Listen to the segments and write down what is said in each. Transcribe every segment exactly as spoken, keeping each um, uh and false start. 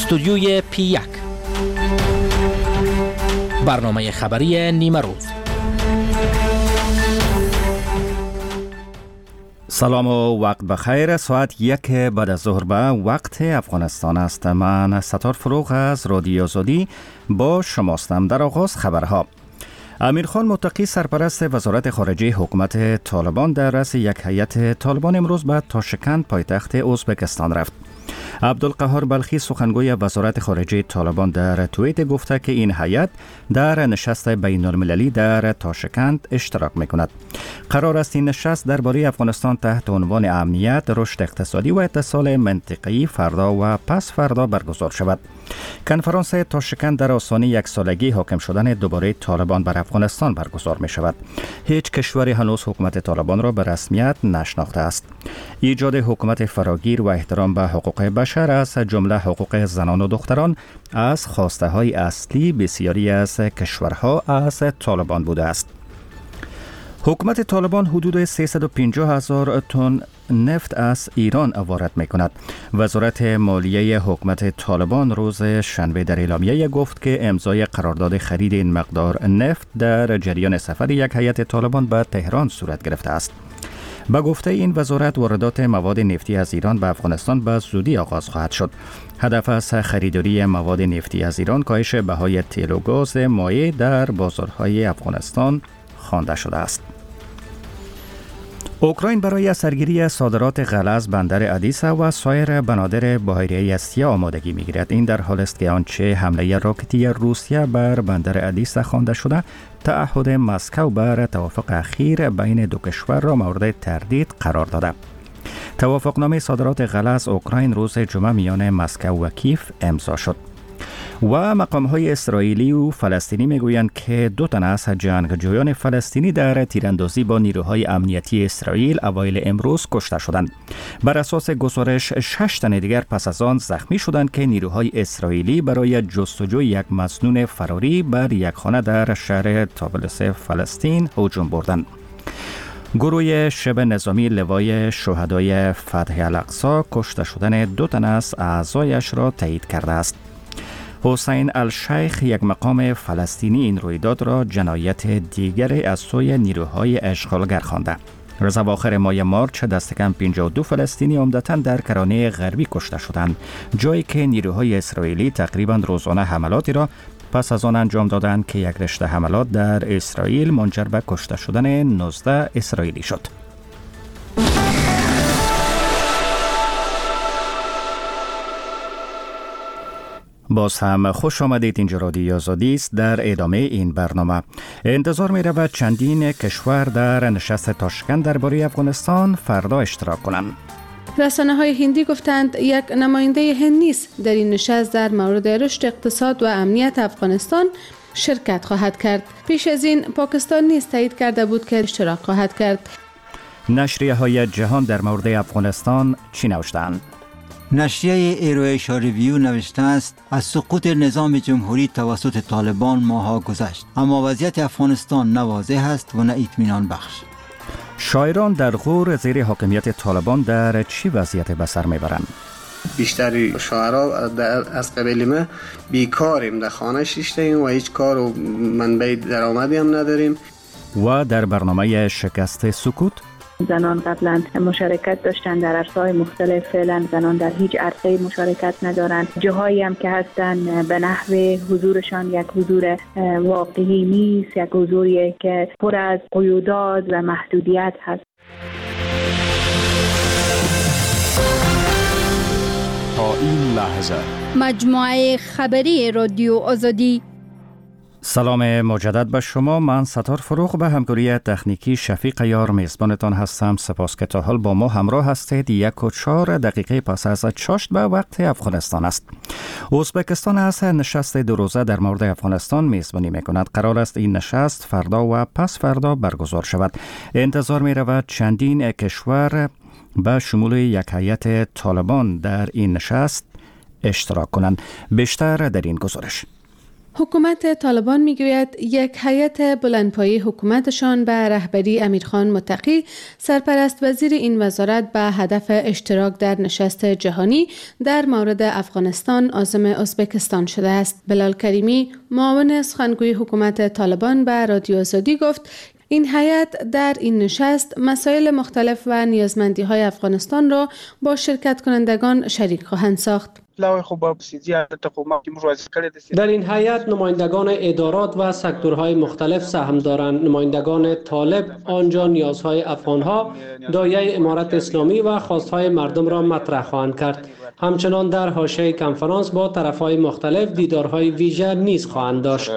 استودیوی پی یک، برنامه خبری نیمه روز. سلام و وقت بخیر. ساعت یک بعد از ظهر به وقت افغانستان است. من ستار فروغ از رادیو آزادی با شماستم. در آغاز خبرها. امیرخان متقی سرپرست وزارت خارجه حکومت طالبان در رأس یک هیئت طالبان امروز به تاشکند پایتخت ازبکستان رفت. عبدالقهار بلخی سخنگوی وزارت خارجه طالبان در توییت گفته که این هیئت در نشست بین المللی در تاشکند اشتراک می‌کند. قرار است این نشست درباره افغانستان تحت عنوان امنیت، رشد اقتصادی و اتصال منطقه‌ای فردا و پس فردا برگزار شود. کنفرانس تاشکند در آستانه یک سالگی حاکم شدن دوباره طالبان بر افغانستان برگزار می شود. هیچ کشوری هنوز حکومت طالبان را به رسمیت نشناخته است. ایجاد حکومت فراگیر و احترام به حقوق بشر از جمله حقوق زنان و دختران از خواسته های اصلی بسیاری از کشورها از طالبان بوده است. حکومت طالبان حدود سیصد و پنجاه هزار تن نفت از ایران وارد می کند. وزارت مالیه حکومت طالبان روز شنبه در اعلامیه گفت که امضای قرارداد خرید این مقدار نفت در جریان سفر یک هیئت طالبان به تهران صورت گرفته است. با گفته این وزارت، واردات مواد نفتی از ایران به افغانستان به زودی آغاز خواهد شد. هدف از خریداری مواد نفتی از ایران کاهش بهای تیل و گاز مایع در بازارهای افغانستان خوانده شده است. اوکراین برای سرگیری صادرات غله بندر ادیسا و سایر بنادر بحیره اسیا آمادگی می‌گیرد. این در حالی است که آنچه حمله راکتی روسیه بر بندر ادیسا خوانده شده، تعهد مسکو بر توافق اخیر بین دو کشور را مورد تردید قرار داده. توافقنامه صادرات غله از اوکراین روز جمعه میان مسکو و کیف امضا شد. و مقام‌های اسرائیلی و فلسطینی میگویند که دو تن از جنگجویان فلسطینی در تیراندازی با نیروهای امنیتی اسرائیل اوایل امروز کشته شدند. بر اساس گزارش شش تن دیگر پس از آن زخمی شدند که نیروهای اسرائیلی برای جستجوی یک مسنون فراری بر یک خانه در شهر طابلس فلسطین هجوم بردند. گروه شبه نظامی لوای شهدای فتح الاقصی کشته شدن دو تن از اعضایش را تایید کرده است. حسین الشیخ، یک مقام فلسطینی، این رویداد را جنایت دیگر از سوی نیروهای اشغالگر خوانده. روز اواخر ماه مارچ دست کم پنجاه و دو فلسطینی عمدتاً در کرانه غربی کشته شدند، جایی که نیروهای اسرائیلی تقریباً روزانه حملاتی را پس از آن انجام دادند که یک رشته حملات در اسرائیل منجر به کشته شدن نوزده اسرائیلی شد. باز هم خوش آمدید. اینجا رادیو آزادی است. در ادامه این برنامه انتظار می رود چندین کشور در نشست تاشکند درباره افغانستان فردا اشتراک کنند. رسانه های هندی گفتند یک نماینده هند نیز در این نشست در مورد رشد اقتصاد و امنیت افغانستان شرکت خواهد کرد. پیش از این پاکستان نیز تایید کرده بود که اشتراک خواهد کرد. نشریه های جهان در مورد افغانستان چی نوشتند؟ نشریه ایرویشا ریویو نوشته است از سقوط نظام جمهوری توسط طالبان ماها گذشت، اما وضعیت افغانستان نه واضح است و نه اطمینان بخش. شاعران در غور زیر حاکمیت طالبان در چی وضعیت به سر میبرند؟ بیشتری شاعرها از قبیل ما بیکاریم، در خانه شیشتیم و هیچ کار و منبع درآمدی هم نداریم. و در برنامه شکست سکوت، زنان قبلا مشارکت داشتن در عرصه‌های مختلف، فعلا زنان در هیچ عرصه‌ای مشارکت ندارند. جاهایی هم که هستن به نحو حضورشان یک حضور واقعی نیست، یک حضوری که پر از قیودات و محدودیت هست. تا این لحظه مجموعه خبری رادیو آزادی. سلام مجدد به شما. من ستار فروغ به همکاری تکنیکی شفیق یار میزبانتان هستم. سپاس که تا حال با ما همراه هستید. یک و چهار دقیقه پس از چاشت به وقت افغانستان است. ازبکستان از نشست دو روزه در مورد افغانستان میزبانی میکند. قرار است این نشست فردا و پس فردا برگزار شود. انتظار می رود چندین کشور به شمول یک هیئت طالبان در این نشست اشتراک کنند. بیشتر در این گزارش. حکومت طالبان میگوید یک هیئت بلندپایه حکومتشان به رهبری امیرخان متقی سرپرست وزیر این وزارت به هدف اشتراک در نشست جهانی در مورد افغانستان عازم ازبکستان شده است. بلال کریمی معاون سخنگوی حکومت طالبان به رادیو آزادی گفت این هیئت در این نشست مسائل مختلف و نیازمندی‌های افغانستان را با شرکت کنندگان شریک خواهند ساخت. در این هیئت نمایندگان ادارات و سکتورهای مختلف سهم دارند. نمایندگان طالب آنجا نیازهای افغانها، دایره امارت اسلامی و خواستهای مردم را مطرح خواهند کرد. همچنان در حاشیه کنفرانس با طرفهای مختلف دیدارهای ویژه نیز خواهند داشت.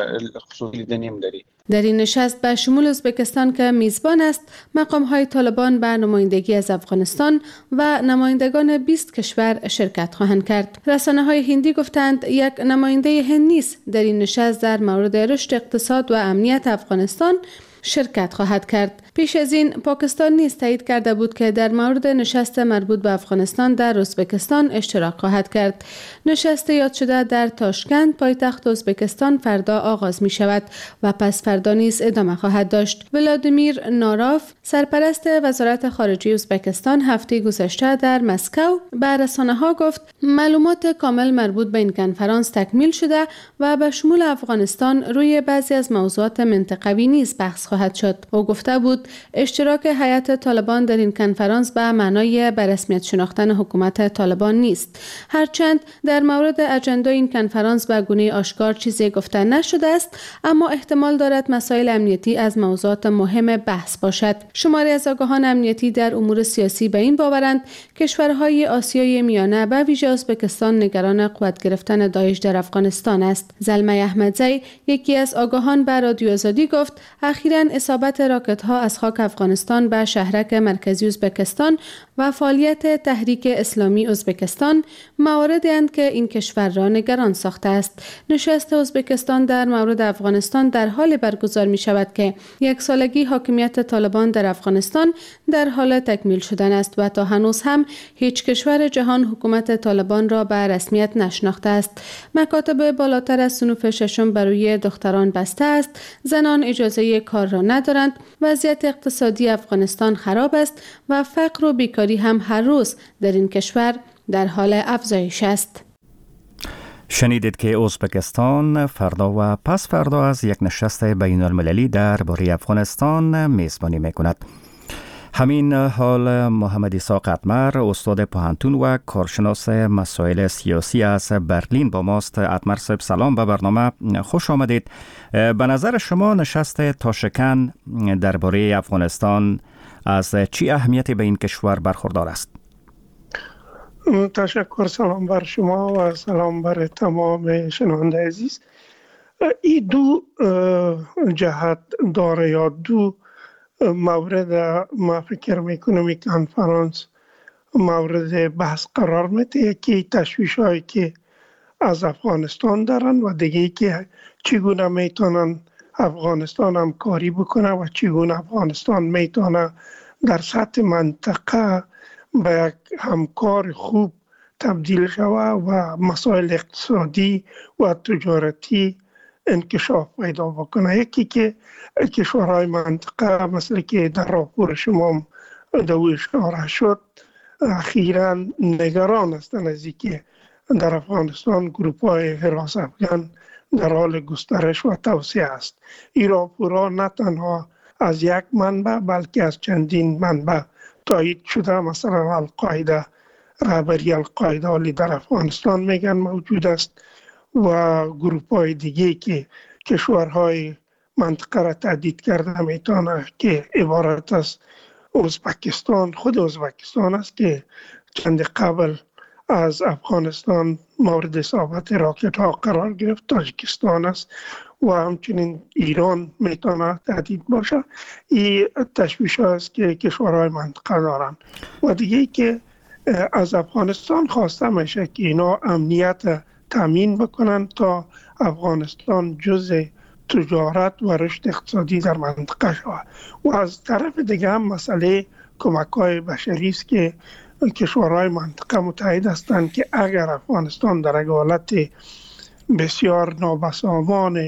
در این نشست به شمول ازبکستان که میزبان است، مقام‌های طالبان به نمایندگی از افغانستان و نمایندگان بیست کشور شرکت خواهند کرد. رسانه‌های هندی گفتند یک نماینده هند نیز در این نشست در مورد رشد اقتصاد و امنیت افغانستان شرکت خواهد کرد. پیش از این پاکستان نیز تایید کرده بود که در مورد نشست مربوط به افغانستان در ازبکستان اشتراک خواهد کرد. نشست یاد شده در تاشکند پایتخت ازبکستان فردا آغاز می شود و پس فردا نیز ادامه خواهد داشت. ولادیمیر ناراف سرپرست وزارت خارجه ازبکستان هفته گذشته در مسکو به رسانه‌ها گفت معلومات کامل مربوط به این کنفرانس تکمیل شده و به شمول افغانستان روی بعضی از موضوعات منطقوی نیز بحث خواهد شد. او گفته بود اشتراک هیئت طالبان در این کنفرانس به معنای به رسمیت شناختن حکومت طالبان نیست. هرچند در مورد اجندا این کنفرانس به گونه آشکار چیزی گفته نشده است، اما احتمال دارد مسائل امنیتی از موضوعات مهم بحث باشد. شماری از آگاهان امنیتی در امور سیاسی به این باورند کشورهای آسیای میانه به ویژه ازبکستان نگران قوت گرفتن داعش در افغانستان است. زلمه احمدزی یکی از آگاهان به رادیو آزادی گفت اخیراً اصابت راکت‌ها از خاک افغانستان به شهرک مرکزی ازبکستان و فعالیت تحریک اسلامی ازبکستان مواردی اند که این کشور را نگران ساخته است. نشست ازبکستان در مورد افغانستان در حال برگزار می شود که یک سالگی حاکمیت طالبان در افغانستان در حال تکمیل شدن است و تا هنوز هم هیچ کشور جهان حکومت طالبان را به رسمیت نشناخته است. مکاتب بالاتر از صنوف ششم برای دختران بسته است. زنان اجازه کار را ندارند. وضعیت اقتصادی افغانستان خراب است و فقر و بیکاری هم هر روز در این کشور در حال افزایش است. شنیدید که ازبکستان فردا و پس فردا از یک نشست بین المللی درباره افغانستان میزبانی میکند. همین حال محمد عیسی قطمر استاد پوهنتون و کارشناس مسائل سیاسی از برلین با ماست. قطمر صاحب سلام، به برنامه خوش آمدید. به نظر شما نشست تاشکند درباره افغانستان از چی اهمیتی به این کشور برخوردار است؟ تشکر، سلام بر شما و سلام بر تمام شنونده عزیز. این دو جهت داره یا دو مورد ما فکر میکنم این کنفرانس مورد بحث قرار میده. یکی تشویش هایی که از افغانستان دارن و دیگه که چگونه میتونن افغانستان همکاری بکنه و چگونه افغانستان میتونه در سطح منطقه به یک همکار خوب تبدیل شود و مسائل اقتصادی و تجارتی انکشاف پیدا بکنه. یکی که کشورهای منطقه مثل که در راپور شما دو اشاره شد اخیراً نگران هستند از اینکه در افغانستان گروپ‌های حراس افغان در حال گسترش و توسعه است. این راپورها نه تنها از یک منبع بلکه از چندین منبع تایید شده. مثلا القاعده، رهبری القاعده ولی در افغانستان میگن موجود است و گروپ های دیگه که کشورهای منطقه را تهدید کرده میتونه که عبارت از ازبکستان، خود ازبکستان است که چند قبل از افغانستان مورد اصابت راکت ها قرار گرفت. تاجیکستان است و همچنین ایران میتونه تهدید باشه. این تشویش است که کشورهای منطقه دارن و دیگه که از افغانستان خواسته میشه که اینا امنیت تامین بکنن تا افغانستان جزء تجارت و رشد اقتصادی در منطقه شود. و از طرف دیگه هم مسئله کمک‌های بشری است که کشورهای منطقه متحد هستند که اگر افغانستان در حالت بسیار نابسامان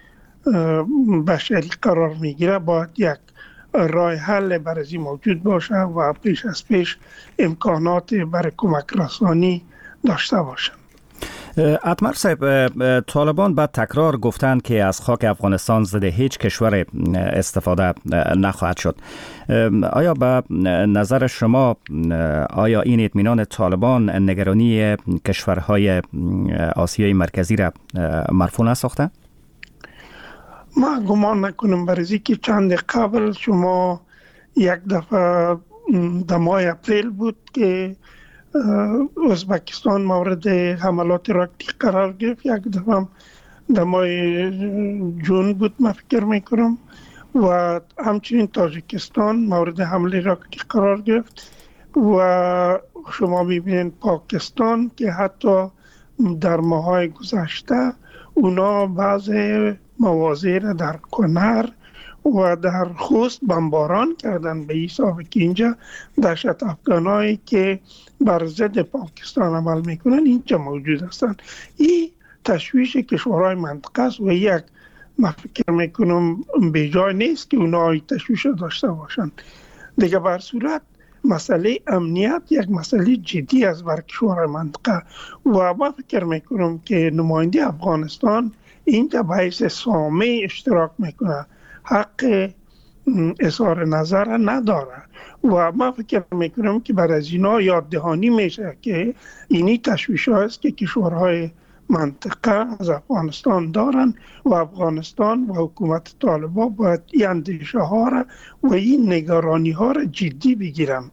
بشری قرار میگیره، باید یک راه حل برای این موجود باشه و پیش از پیش امکانات برای کمک رسانی داشته باشند. اتمر صاحب، طالبان بعد تکرار گفتند که از خاک افغانستان ضد هیچ کشور استفاده نخواهد شد. آیا به نظر شما آیا این اطمینان طالبان نگرانی کشورهای آسیای مرکزی را مرفوع نساخته؟ ما گمان نکنم، برای که چند قبل شما یک دفعه در ماه اپریل بود که ازبکستان مورد حملات راکتی قرار گرفت، یک دفعه در ماه جون بود من فکر میکنم، و همچنین تاجیکستان مورد حمله راکتی قرار گرفت و شما میبینید پاکستان که حتی در ماهای گذشته اونا بعض مواضع را در کنر و در خوست بمباران کردن، به حساب که اینجا دهشت افغانایی که بر ضد پاکستان عمل میکنن اینجا موجود هستند. این تشویش کشورهای منطقه است و یک من فکر میکنم به جای نیست که اونا تشویش داشته باشند. دیگه بر صورت مسئله امنیت یک مسئله جدی است بر کشورهای منطقه و من فکر میکنم که نماینده افغانستان اینجا به حیث سامع اشتراک میکنه، حق اظهار نظر نداره و من فکر میکنم که برای از اینا یاد دهانی میشه که اینی تشویش هاست که کشورهای منطقه از افغانستان دارن و افغانستان و حکومت طالبان باید این اندیشه ها را و این نگرانی ها را جدی بگیرن.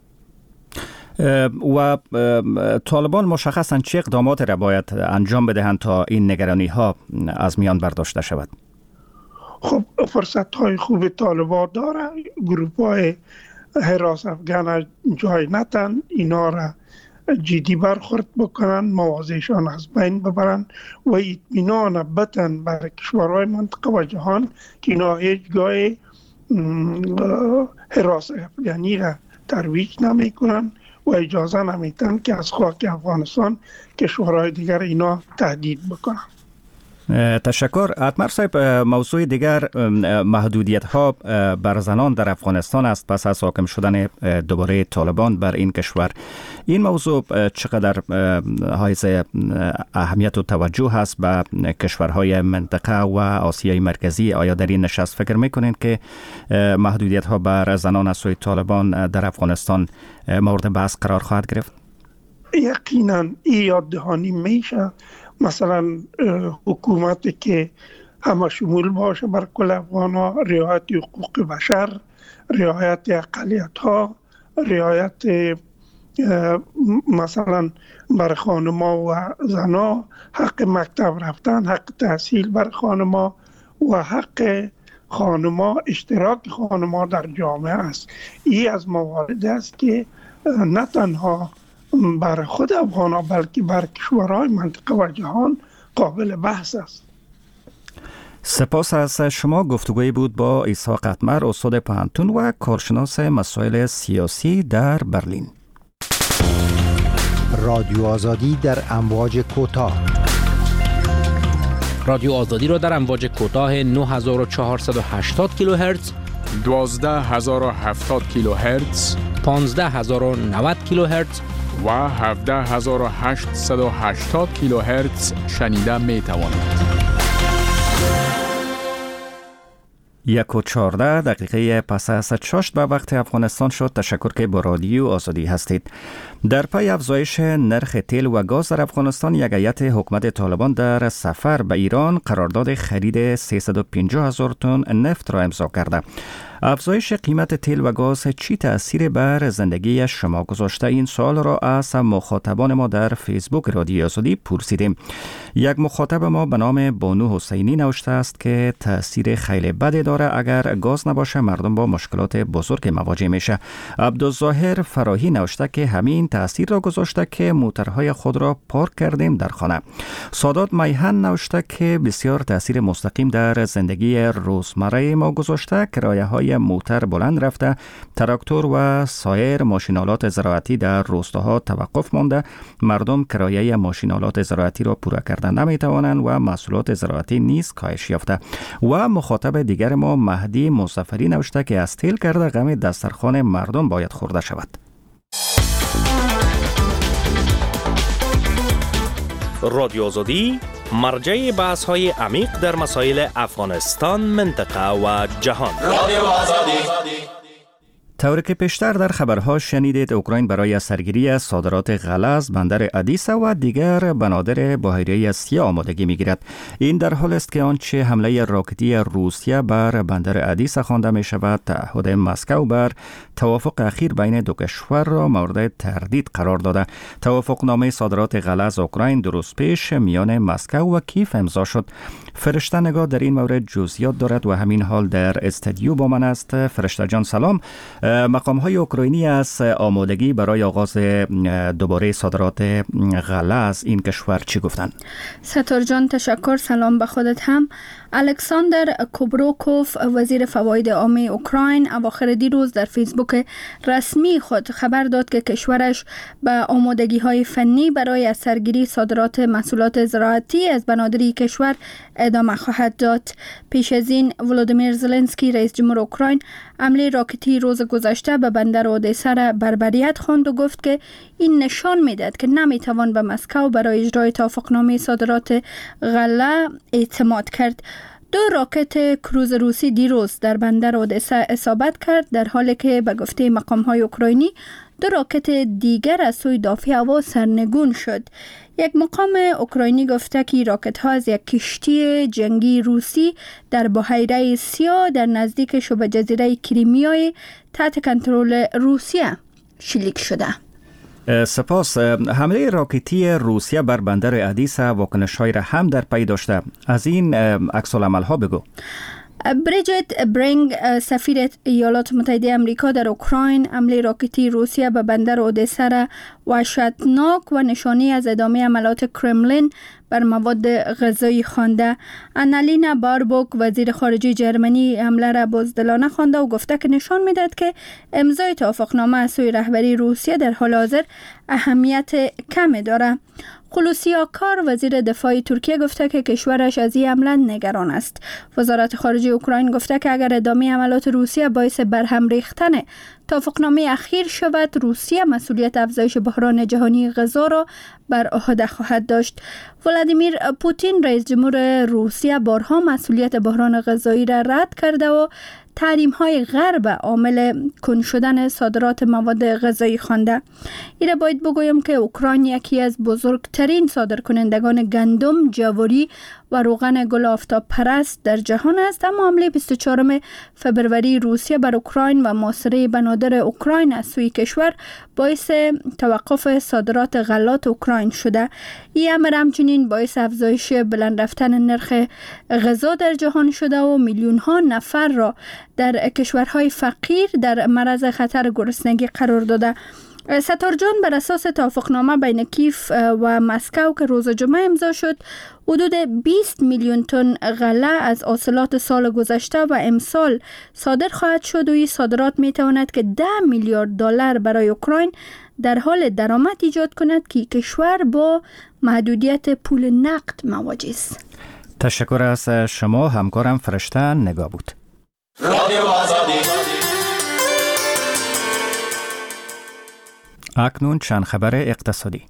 و طالبان مشخصاً چه اقدامات را باید انجام بدهند تا این نگرانی ها از میان برداشته شود؟ خب فرصت های خوب طالبان داره، گروپ های حراس افغان جای نتن، اینا را جدی برخورد بکنن، مواضعشان از بین ببرن و اطمینان بتن بر کشورهای منطقه و جهان که اینا هیچگاه حراس افغانی را ترویج نمی کنن و اجازه نمیتن که از خاک افغانستان کشورهای دیگر اینا تهدید بکنن. تشکر. اتمر صاحب، موضوع دیگر محدودیت ها بر زنان در افغانستان است پس از حاکم شدن دوباره طالبان بر این کشور. این موضوع چقدر حائز اهمیت و توجه هست به کشورهای منطقه و آسیای مرکزی؟ آیا در این نشست فکر میکنید که محدودیت ها بر زنان از سوی طالبان در افغانستان مورد بحث قرار خواهد گرفت؟ یقینا این یاد دهانی میشه. مثلا حکومتی که همه شمول باشه بر کل افغان ها، رعایت حقوق بشر، رعایت اقلیت ها، رعایت مثلا بر خانما و زنا، حق مکتب رفتن، حق تحصیل بر خانما و حق خانما، اشتراک خانما در جامعه است. این از موارد است که نه تنها بر خود افغان ها بلکه بر کشورهای منطقه و جهان قابل بحث است. سپاس از شما. گفتگوی بود با اسحاق اتمر، استاد پوهنتون و کارشناس مسائل سیاسی در برلین. رادیو آزادی در امواج کوتاه. رادیو آزادی را در امواج کوتاه نه هزار و چهارصد و هشتاد کیلوهرتز، دوازده هزار و هفتاد کیلوهرتز، پانزده هزار و نود کیلوهرتز و هفده هزار و هشتصد و هشتاد کیلوهرتز شنیده می توانید. یک و چهارده دقیقه پس از شش به وقت افغانستان شد. تشکر که با رادیو آزادی هستید. در پی افزایش نرخ تیل و گاز در افغانستان، یک هیئت حکومت طالبان در سفر به ایران قرارداد خرید سیصد و پنجاه هزار تن نفت را امضا کرده. افزایش قیمت تیل و گاز چی تأثیر بر زندگی شما گذاشته؟ این سوال را از مخاطبان ما در فیسبوک رادیو آزادی پرسیدیم. یک مخاطب ما به نام بانو حسینی نوشته است که تأثیر خیلی بدی داره، اگر گاز نباشه مردم با مشکلات بزرگ مواجه میشه. عبدالظاهر فراهی نوشته که همین تأثیر را گذاشته که موترهای خود را پارک کردیم در خانه. سادات میهن نوشته که بسیار تأثیر مستقیم در زندگی روزمره ما گذاشته، کرایه های صدای موتر بلند رفته، تراکتور و سایر ماشینالات زراعتی در روستاها توقف مانده، مردم کرایه ماشینالات زراعتی را پورا کردن نمی توانند و محصولات زراعتی نیز کاهش یافته. و مخاطب دیگر ما مهدی مصفری نوشته که از تیل کرده غم دسترخوان مردم باید خورده شود. رادیو آزادی مرجع بحث های عمیق در مسائل افغانستان، منطقه و جهان. رادیو آزادی. طوری که پیشتر در خبرها شنیدید، اوکراین برای سرگیری از صادرات غله بندر ادیسا و دیگر بنادر بحیره سیاه آمادگی می‌گیرد. این در حال است که آنچه حمله راکتی روسیه بر بندر ادیسا خوانده می شود تعهد مسکو بر توافق اخیر بین دو کشور را مورد تردید قرار داده. توافقنامه صادرات غله از اوکراین دو روز پیش میان مسکو و کیف امضا شد. فرشته نگاه در این مورد جزئیات دارد و همین حال در استودیو با من است. فرشته جان سلام. مقام های اوکراینی از آمادگی برای آغاز دوباره صادرات غله از این کشور چی گفتند؟ ستار جان تشکر. سلام به خودت هم. الکساندر کوبروکوف وزیر فواید عامه اوکراین اواخر دیروز در فیسبوک رسمی خود خبر داد که کشورش به آمادگی های فنی برای از سرگیری صادرات محصولات زراعتی از بنادری کشور ادامه خواهد داد. پیش از این ولودیمیر زلنسکی رئیس جمهور اوکراین حمله راکتی روز گذشته به بندر اودیسا را بربریت خواند و گفت که این نشان میدهد که نمیتوان به مسکو برای اجرای توافقنامه صادرات غله اعتماد کرد. دو راکت کروز روسی دیروز در بندر اودیسا اصابت کرد، در حالی که به گفته مقام‌های اوکراینی دو راکت دیگر از سوی دافع هوا سرنگون شد. یک مقام اوکراینی گفته که راکت ها از یک کشتی جنگی روسی در بحیره سیاه در نزدیک شبه جزیره کریمیای تحت کنترل روسیه شلیک شده. سپاس. حمله راکتی روسیه بر بندر ادیسا واکنش‌هایی را هم در پی داشته. از این عکس العمل ها بگو. بریجت برینگ سفیر ایالات متحده آمریکا در اوکراین حمله راکتی روسیه به بندر اودیسا را وحشتناک و نشانی از ادامه حملات کرملین بر مواد غذایی خوانده. آنالینا باربوک وزیر خارجه جرمنی حمله را بزدلانه خوانده و گفته که نشان میدهد که امضای توافقنامه از سوی رهبری روسیه در حال حاضر اهمیت کمی دارد. خلوصی آکار وزیر دفاع ترکیه گفته که کشورش از این حمله نگران است. وزارت خارجه اوکراین گفته که اگر ادامه حملات روسیه باعث برهم ریختن توافقنامه اخیر شود، روسیه مسئولیت افزایش بحران جهانی غذا را بر عهده خواهد داشت. ولادیمیر پوتین رئیس جمهور روسیه بارها مسئولیت بحران غذایی را رد کرده و تحریم های غرب عامل کند شدن صادرات مواد غذایی خوانده. ایره باید بگویم که اوکراین یکی از بزرگترین صادرکنندگان گندم، جواری و روغن گل آفتاب پرست در جهان است، اما حمله بیست و چهارم فبروری روسیه بر اوکراین و محاصره بنادر اوکراین از سوی کشور باعث توقف صادرات غلات اوکراین شده. این امر همچنین باعث افزایش بلند رفتن نرخ غذا در جهان شده و میلیون ها نفر را در کشورهای فقیر در معرض خطر گرسنگی قرار داده. ستار جان، بر اساس توافقنامه بین کیف و مسکو که روز جمعه امضا شد، حدود بیست میلیون تن غله از حاصلات سال گذشته و امسال صادر خواهد شد و این صادرات می تواند که ده میلیارد دلار برای اوکراین در حال درآمد ایجاد کند که کشور با محدودیت پول نقد مواجه است. تشکر از شما. همکارم فرشته نگاه بود. رادیو آزادی. اکنون چند خبر اقتصادی.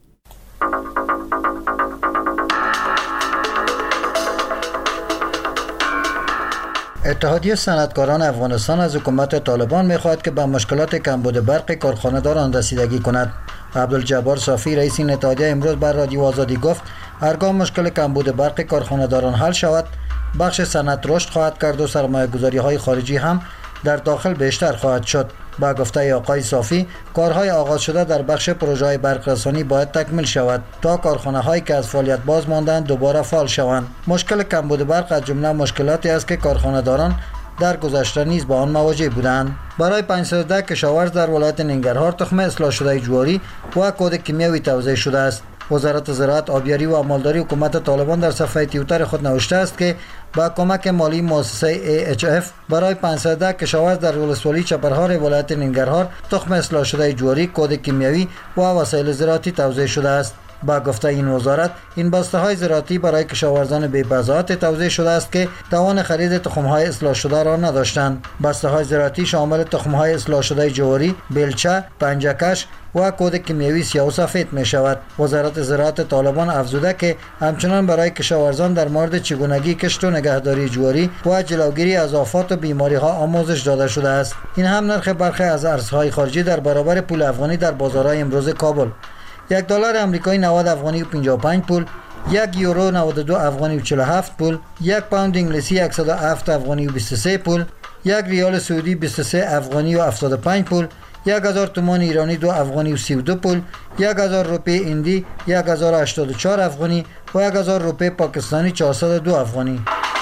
اتحادیه صنعتکاران افغانستان از حکومت طالبان می‌خواهد که به مشکلات کمبود برق کارخانه‌داران رسیدگی کند. عبدالجبار صافی رئیس این اتحادیه امروز بر رادیو آزادی گفت هرگاه مشکل کمبود برق کارخانه‌داران حل شود، بخش صنعت رشد خواهد کرد و سرمایه‌گذاری‌های خارجی هم در داخل بیشتر خواهد شد. با گفته آقای صافی، کارهای آغاز شده در بخش پروژه‌های برقرسانی باید تکمیل شود تا کارخانه‌هایی که از فعالیت باز ماندند دوباره فعال شوند. مشکل کمبود برق از جمله مشکلاتی است که کارخانه‌داران در گذشته نیز با آن مواجه بودند. برای پانصد و ده کشاورز در ولایت ننگرهار تخم اصلاح شده جواری و کود کیمیاوی توزیع شده است. وزارت زراعت، آبیاری و امالداری حکومت طالبان در صفحه توییتر خود نوشته است که با کمک مالی مؤسسه ای اچ اف برای پانصد کشاورز در ولسوالی چپرهار ولایت ننگرهار تخم اصلاح شده جواری، کود کیمیایی و وسایل زراعتی توزیع شده است. با گفته این وزارت، این بسته های زراعتی برای کشاورزان بی‌بضاعت توزیع شده است که توان خرید تخم های اصلاح شده را نداشتند. بسته های زراعتی شامل تخم های اصلاح شده جواری، بیلچه، پنجکش و کود کیمیایی سیاه و سفید می شود. وزارت زراعت طالبان افزوده که همچنان برای کشاورزان در مورد چگونگی کشت و نگهداری جواری و جلوگیری از آفات و بیماری ها آموزش داده شده است. این هم نرخ برخی از ارزهای خارجی در برابر پول افغانی در بازارهای امروز کابل: یک دلار آمریکایی نود افغانی و پنجاه و پنج پول، یک یورو نود و دو افغانی و چهل و هفت پول، یک پوند انگلیسی صد و هفت افغانی و بیست و سه پول، یک ریال سعودی بیست و سه افغانی و هفتاد و پنج پول، یک هزار تومان ایرانی دو افغانی و سی و دو پول، یک هزار روپیه هندی یک هزار و هشتاد و چهار افغانی و یک هزار روپیه پاکستانی چهارصد و دو افغانی.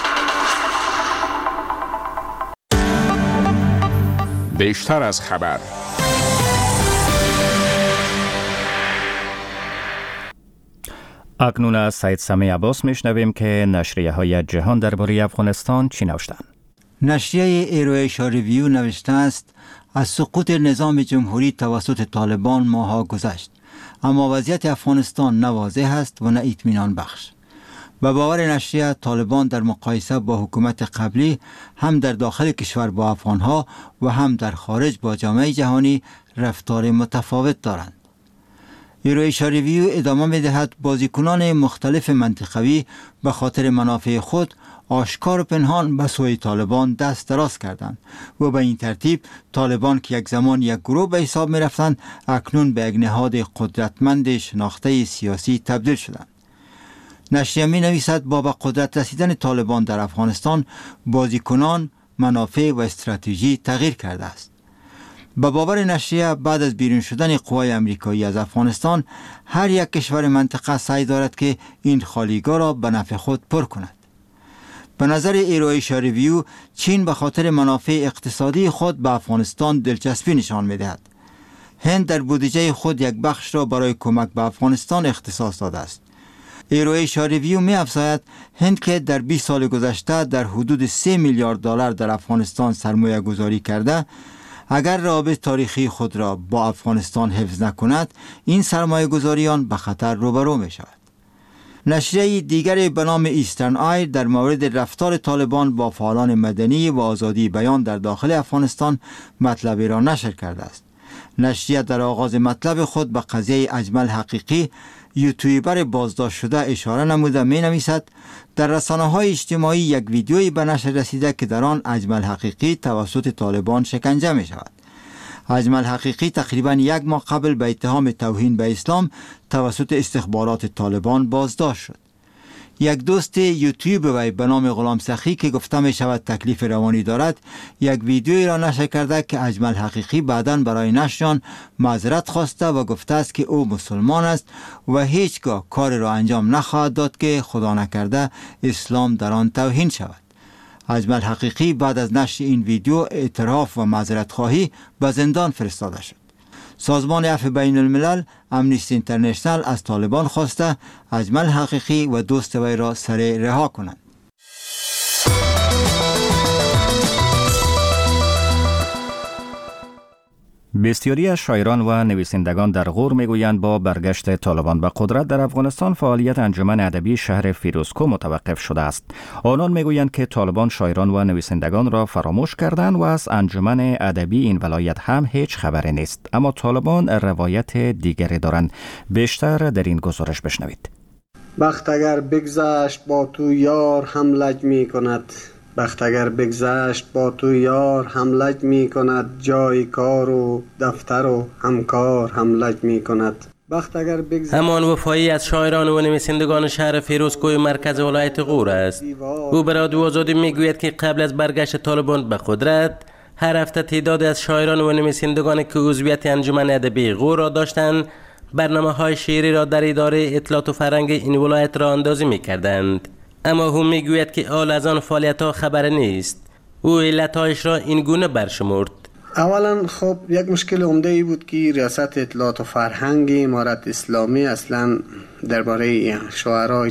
بیشتر از خبر. اکنون از سید سمی عباس میشنویم که نشریه های جهان درباره افغانستان چی نوشتند. نشریه ایرویشا ریویو نوشته است از سقوط نظام جمهوری توسط طالبان ماها گذشت، اما وضعیت افغانستان نه واضح است و نه اطمینان بخش. به باور نشریه، طالبان در مقایسه با حکومت قبلی هم در داخل کشور با افغانها و هم در خارج با جامعه جهانی رفتار متفاوت دارند. ایرویشا ریویو ادامه می دهد بازیکنان مختلف منطقوی به خاطر منافع خود آشکار و پنهان به سوی طالبان دست دراز کردند و به این ترتیب طالبان که یک زمان یک گروه به حساب می رفتند اکنون به یک نهاد قدرتمند شناخته سیاسی تبدیل شدند. نشریه می نویسد با به قدرت رسیدن طالبان در افغانستان بازیکنان، منافع و استراتژی تغییر کرده است. به باور نشریه، بعد از بیرون شدن قوای امریکایی از افغانستان هر یک کشور منطقه سعی دارد که این خالیگاه را به نفع خود پر کند. به نظر ایرویشا ریویو، چین به خاطر منافع اقتصادی خود به افغانستان دلچسپی نشان می دهد. هند در بودجه خود یک بخش را برای کمک به افغانستان اختصاص داده است. ایرویشا ریویو می افزاید هند که در بیست سال گذشته در حدود سه میلیارد دلار در افغانستان سرمایه گذاری کرده، اگر روابط تاریخی خود را با افغانستان حفظ نکند، این سرمایه گذاریان به خطر روبرو می شود. نشریه دیگری به نام ایسترن آی در مورد رفتار طالبان با فعالان مدنی و آزادی بیان در داخل افغانستان مطلبی را نشر کرده است. نشریه در آغاز مطلب خود به قضیه اجمل حقیقی، یوتیوبر بازداشت شده، اشاره نموده می نویسد در رسانه‌های اجتماعی یک ویدیویی به نشر رسیده که در آن اجمل حقیقی توسط طالبان شکنجه می شود. اجمل حقیقی تقریبا یک ماه قبل به اتهام توهین به اسلام توسط استخبارات طالبان بازداشت شد. یک دوست یوتیوب وی به نام غلام سخی که گفته می شود تکلیف روانی دارد، یک ویدیویی را نشر کرده که اجمل حقیقی بعداً برای نشر معذرت خواسته و گفته است که او مسلمان است و هیچگاه کار را انجام نخواهد داد که خدا نکرده اسلام در آن توهین شود. اجمل حقیقی بعد از نشر این ویدیو اعتراف و معذرت خواهی به زندان فرستاده شد. سازمان عفو بین الملل امنیستی اینترنشنال از طالبان خواسته اجمل حقیقی و دوست وی را سریع رها کنند. بسیاری از شاعران و نویسندگان در غور میگویند با برگشت طالبان به قدرت در افغانستان فعالیت انجمن ادبی شهر فیروزکوه متوقف شده است. آنان میگویند که طالبان شاعران و نویسندگان را فراموش کردند و از انجمن ادبی این ولایت هم هیچ خبری نیست. اما طالبان روایت دیگری دارند. بیشتر در این گزارش بشنوید. بخت اگر بگذشت با تو یار هم لج می کند، بخت اگر بگذشت با تو یار هم لج می کند، جای کار و دفتر و همکار هم لج می کند. بخت اگر بگذشت همان وفایی از شاعران و نویسندگان شهر فیروزکوه مرکز ولایت غور است. او به رادیو آزادی میگوید که قبل از برگشت طالبان به قدرت هر هفته تعدادی از شاعران و نویسندگان که عضویت انجمن ادبی غور را داشتند برنامه‌های شعری را در اداره اطلاعات و فرهنگ این ولایت را اندازی می‌کردند. اما او میگوید که آل از آن فعالیت‌ها خبر نیست. او علتهایش را این گونه برشمرد. اولا خب یک مشکل عمده ای بود که ریاست اطلاعات و فرهنگ امارت اسلامی اصلا درباره شعرا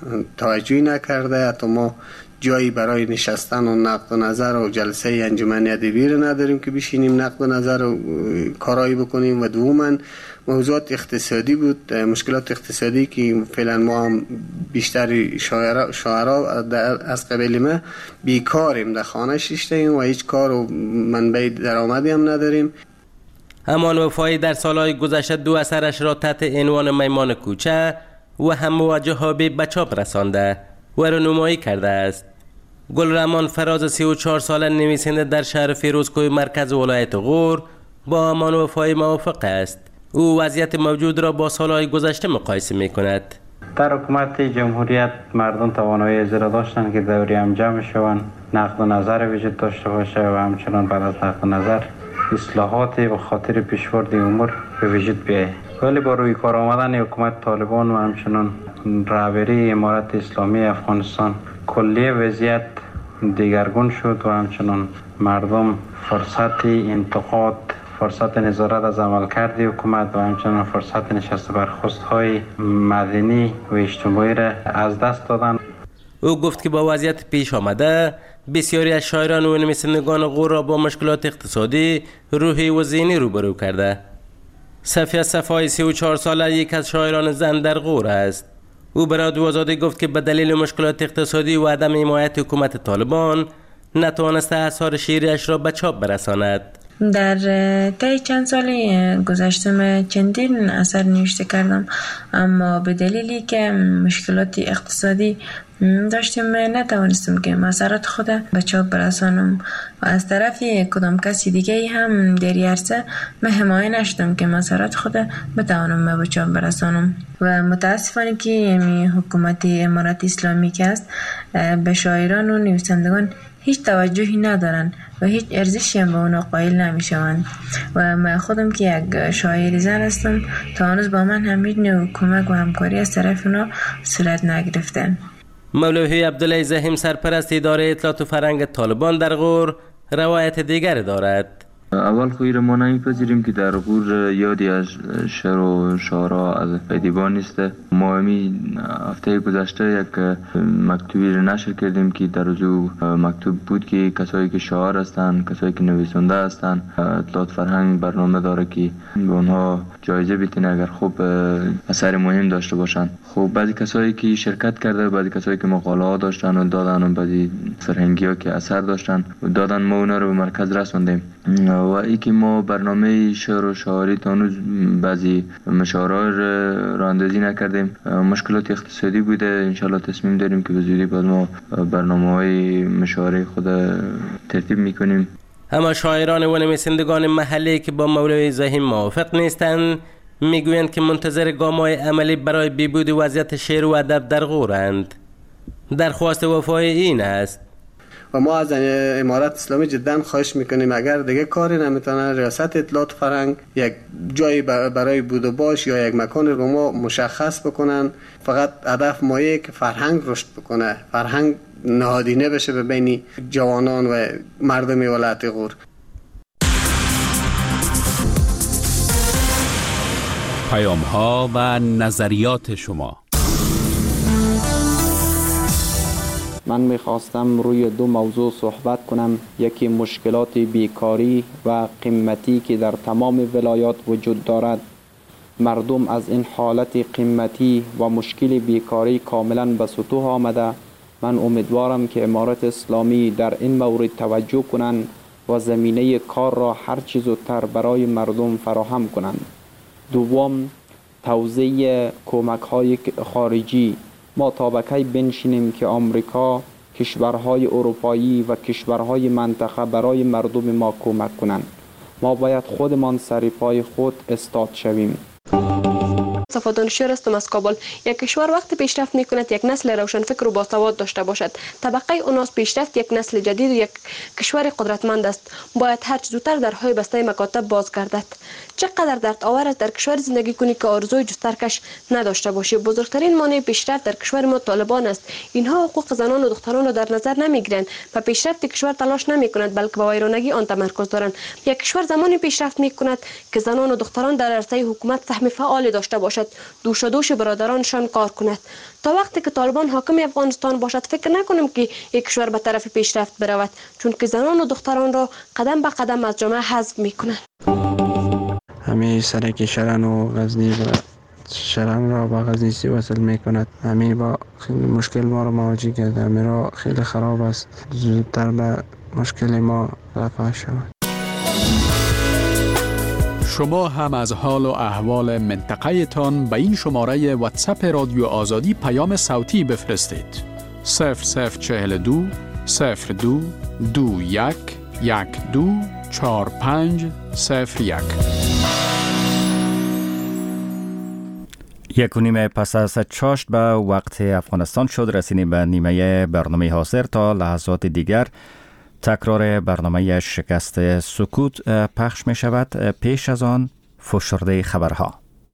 توجهی نکرده. حتی ما جایی برای نشستن و نقد و نظر و جلسه انجمن ادبی رو نداریم که بشینیم نقد و نظر و کارایی بکنیم. و دوما موضوعات اقتصادی بود، مشکلات اقتصادی که فعلا ما هم بیشتر شاعرا شاعرا از قبیل ما بیکاریم، در خانه شیشتیم و هیچ کار و منبع درآمدی هم نداریم. همان وفایی در سالهای گذشته دو اثرش را تحت عنوان میمان کوچه و هم مواجه ها به بچاپ رسانده و رونمایی کرده است. گلرحمان فراز سی و چهار ساله نویسنده در شهر فیروزکوه مرکز ولایت غور با همان وفای موافق است. او وضعیت موجود را با سالهای گذشته مقایسه می کند. در حکومت جمهوریت مردم توانایی اجرا داشتند که دوری هم جمع شوند، نقد و نظر وجود داشته باشه و همچنان بعد از نقد و نظر اصلاحات به خاطر پیشبرد امور به وجود بیاید. ولی با روی کار آمدن حکومت طالبان و همچنان رهبری امارت اسلامی افغانستان کلی وضعیت دیگرگون شد و همچنان مردم فرصت انتقاد، فرصت نظارت از عملکرد حکومت و همچنان فرصت نشست برخاست‌های مدنی و اجتماعی را از دست دادن. او گفت که با وضعیت پیش آمده بسیاری از شاعران و نویسندگان غور را با مشکلات اقتصادی، روحی و ذهنی روبرو کرده. صفیه صفای سی و چهار ساله یک از شاعران زن در غور است. او به رادیو آزادی گفت که به دلیل مشکلات اقتصادی و عدم حمایت حکومت طالبان نتوانسته اثار شعریش را به چاپ برساند. در طی چند سال گذشته من چندین اثر نوشته کردم، اما به دلیلی که مشکلات اقتصادی داشتم نتوانستم که اثرات خود به چاپ برسانم و از طرف کدام کسی دیگه هم در عرصه من حمایه نشدم که اثرات خود بتوانم به چاپ برسانم. و متاسفانه که حکومت امارت اسلامی که است به شاعران و نویسندگان هیچ توجهی ندارن و هیچ ارزشی هم به اونا قائل نمیشوند. و من خودم که یک شاعر زن هستم تا هنوز با من هم هیچ نوع کمک و همکاری از طرف اونا صورت نگرفتن. مولوی عبدالله زحیم سرپرست اداره اطلاعات و فرهنگ طالبان در غور روایت دیگر دارد. اول خویر ما نمیپذیریم که در غور یادی از شعر و شعرها از فیدیبان نیسته. ما همی هفته گذشته یک مکتوبی رو نشر کردیم که در او مکتوب بود که کسایی که شاعر هستند، کسایی که نویسنده هستند، اطلاعات فرهنگ برنامه داره که به اونها جایزه بتینه اگر خوب اثر مهم داشته باشند. خب بعضی کسایی که شرکت کرده، بعضی کسایی که مقاله ها داشتن و دادن و بعضی فرهنگی ها که اثر داشتن و دادن، ما اونا رو به مرکز رسوندیم. و ای که ما برنامه شعر و شاعری تانوز بعضی مشاعر را اندازی نکردیم، مشکلات اقتصادی بوده. انشالله تصمیم داریم که به زودی بعد ما برنامه های مشاعری خود ترتیب میکنیم. اما شاعران و نویسندگان محلی که با مولوی زحیم موافق نیستند میگویند که منتظر گام‌های عملی برای بهبود وضعیت شعر و ادب در غورند. درخواست وفای این است و ما از امارت اسلامی جدا خواهش میکنیم اگر دیگه کاری نمیتونه ریاست اطلاعات فرهنگ یک جایی برای بود و باش یا یک مکان رو ما مشخص بکنن. فقط هدف مایه که فرهنگ رشد بکنه، فرهنگ نهادینه بشه به بین جوانان و مردم ولایت غور. پیام ها و نظریات شما. من میخواستم روی دو موضوع صحبت کنم. یکی مشکلات بیکاری و قیمتی که در تمام ولایات وجود دارد. مردم از این حالت قیمتی و مشکل بیکاری کاملا به سطوح آمده. من امیدوارم که امارت اسلامی در این مورد توجه کنند و زمینه کار را هر چیز زودتر برای مردم فراهم کنند. دوم، توزیع کمک های خارجی. ما تا به کی بنشینیم که آمریکا، کشورهای اروپایی و کشورهای منطقه برای مردم ما کمک کنند؟ ما باید خودمان سر پای خود استاد شویم. صفا دانشیار هستم از کابل. یک کشور وقتی پیشرفت میکند یک نسل روشنفکر و باسواد داشته باشد. طبقه اوناس پیشرفت یک نسل جدید و یک کشور قدرتمند است. باید هر چه زودتر درهای بسته مکاتب باز گردد. چقدر درد آور است در کشور زندگی کنی که آرزوی جسترکش نداشته باشی. بزرگترین مانع پیشرفت در کشور ما طالبان است. اینها حقوق زنان و دختران را در نظر نمیگیرند و پیشرفت کشور تلاش نمیکنند بلکه به ویرانگی آن تمرکز دارند. یک کشور زمانی پیشرفت میکند که زنان و دختران در عرصه حکومت سهم فعال داشته باشد، دوش دوش برادرانشان کار کند. تا وقتی که طالبان حاکم افغانستان باشد فکر نکنم که یک کشور به طرف پیشرفت برود، چون که زنان و دختران را قدم به قدم از جامعه حذف میکنند. همه سرک شرن و غزنی و شرن را به غزنی وصل میکند. همین با خیلی مشکل ما را مواجه کرده. همین را خیلی خراب است. زودتر به مشکل ما رفع شود. شما هم از حال و احوال منطقه تان به این شماره واتساپ رادیو آزادی پیام صوتی بفرستید. صفر صفر چهل دو صفر دو دو یک یک دو چهار پنج صفر یک. یک و نیمه پس از چاشت به وقت افغانستان شد. رسیدیم به نیمه برنامه حاضر. تا لحظات دیگر تکرار برنامه شکست سکوت پخش می شود. پیش از آن فشرده خبرها.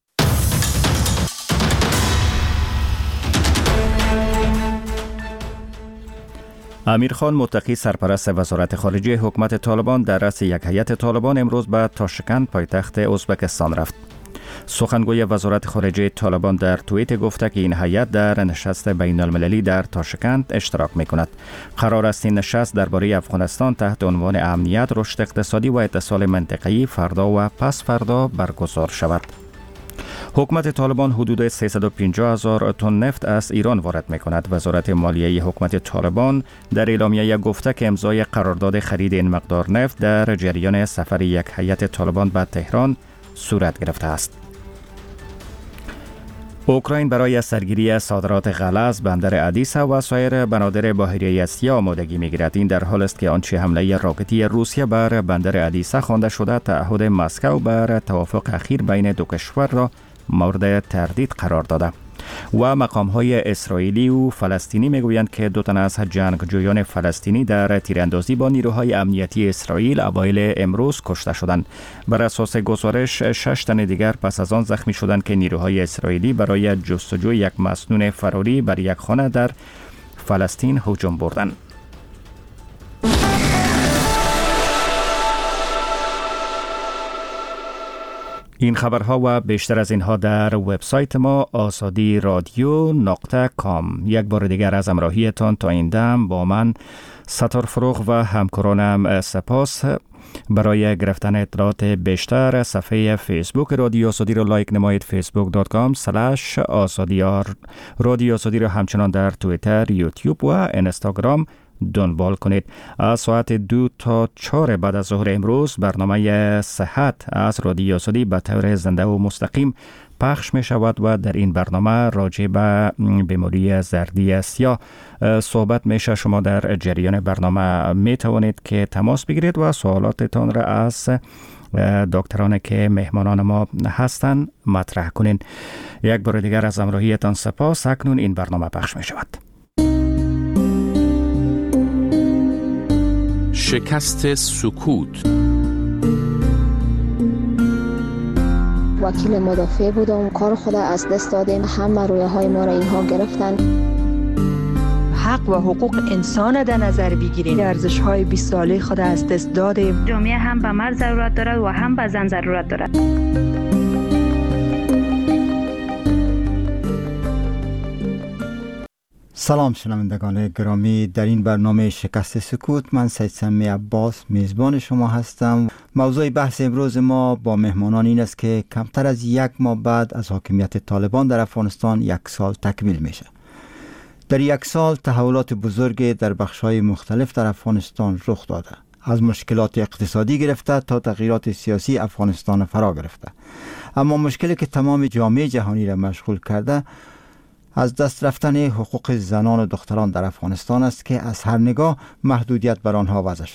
امیر خان متقی سرپرست وزارت خارجه حکومت طالبان در رأس یک هیئت طالبان امروز به تاشکند پایتخت ازبکستان رفت. سخنگوی وزارت خارجه طالبان در توییت گفته که این هیئت در نشست بین المللی در تاشکند اشتراک می کند. قرار است این نشست درباره افغانستان تحت عنوان امنیت، رشد اقتصادی و اتصال منطقه‌ای فردا و پس فردا برگزار شود. حکومت طالبان حدود سیصد و پنجاه هزار تن نفت از ایران وارد می کند. وزارت مالیه حکومت طالبان در اعلامیه گفته که امضای قرارداد خرید این مقدار نفت در جریان سفر یک هیئت طالبان به تهران صورت گرفته است. اوکراین برای سرگیری صادرات غله از بندر ادیسا و سایر بنادر بحیره اسیا آمادگی می‌گیرد. این در حال است که آنچه حمله راکتی روسیه بر بندر ادیسا خوانده شده تعهد مسکو بر توافق اخیر بین دو کشور را مورد تردید قرار داده و مقام‌های اسرائیلی و فلسطینی میگویند که دو تن از جنگجویان فلسطینی در تیراندازی با نیروهای امنیتی اسرائیل اوایل امروز کشته شدند. بر اساس گزارش شش تن دیگر پس از آن زخمی شدند که نیروهای اسرائیلی برای جستجوی یک مسنون فراری بر یک خانه در فلسطین هجوم بردند. این خبرها و بیشتر از اینها در وبسایت ما آزادی رادیو نقطه کام. یک بار دیگر از همراهیتان تا این دم با من ستار فروغ و همکارانم سپاس. برای گرفتن اطلاعات بیشتر صفحه فیسبوک رادیو آزادی را لایک نمایید. فیسبوک دات کام سلش آزادی رادیو آزادی را همچنان در توییتر، یوتیوب و اینستاگرام دنبال کنید. از ساعت دو تا چهار بعد از ظهر امروز برنامه صحت از رادیو آزادی به طور زنده و مستقیم پخش می شود و در این برنامه راجع به بیماری زردی سیاه صحبت می شود. شما در جریان برنامه می توانید که تماس بگیرید و سوالاتتان را از دکتران که مهمانان ما هستند مطرح کنین. یک بار دیگر از همراهیتان سپاس. اکنون این برنامه پخش می شود. شکست سکوت. وکیل مدافع بودم، کار خود از دست دادیم، همه رویه های ما را اینها گرفتن. حق و حقوق انسان در نظر بگیریم. ارزش های بیست ساله خود از دست دادیم. جامعه هم به مرد ضرورت دارد و هم به زن ضرورت دارد. سلام شنوندگان گرامی، در این برنامه شکست سکوت من سید سمی عباس میزبان شما هستم. موضوع بحث امروز ما با مهمانان این است که کمتر از یک ماه بعد از حاکمیت طالبان در افغانستان یک سال تکمیل میشه. در یک سال تحولات بزرگی در بخش‌های مختلف در افغانستان رخ داده. از مشکلات اقتصادی گرفته تا تغییرات سیاسی افغانستان فرا گرفته. اما مشکلی که تمام جامعه جهانی را مشغول کرده از دست رفتن حقوق زنان و دختران در افغانستان است که از هر نگاه محدودیت بر آنها وضع شده.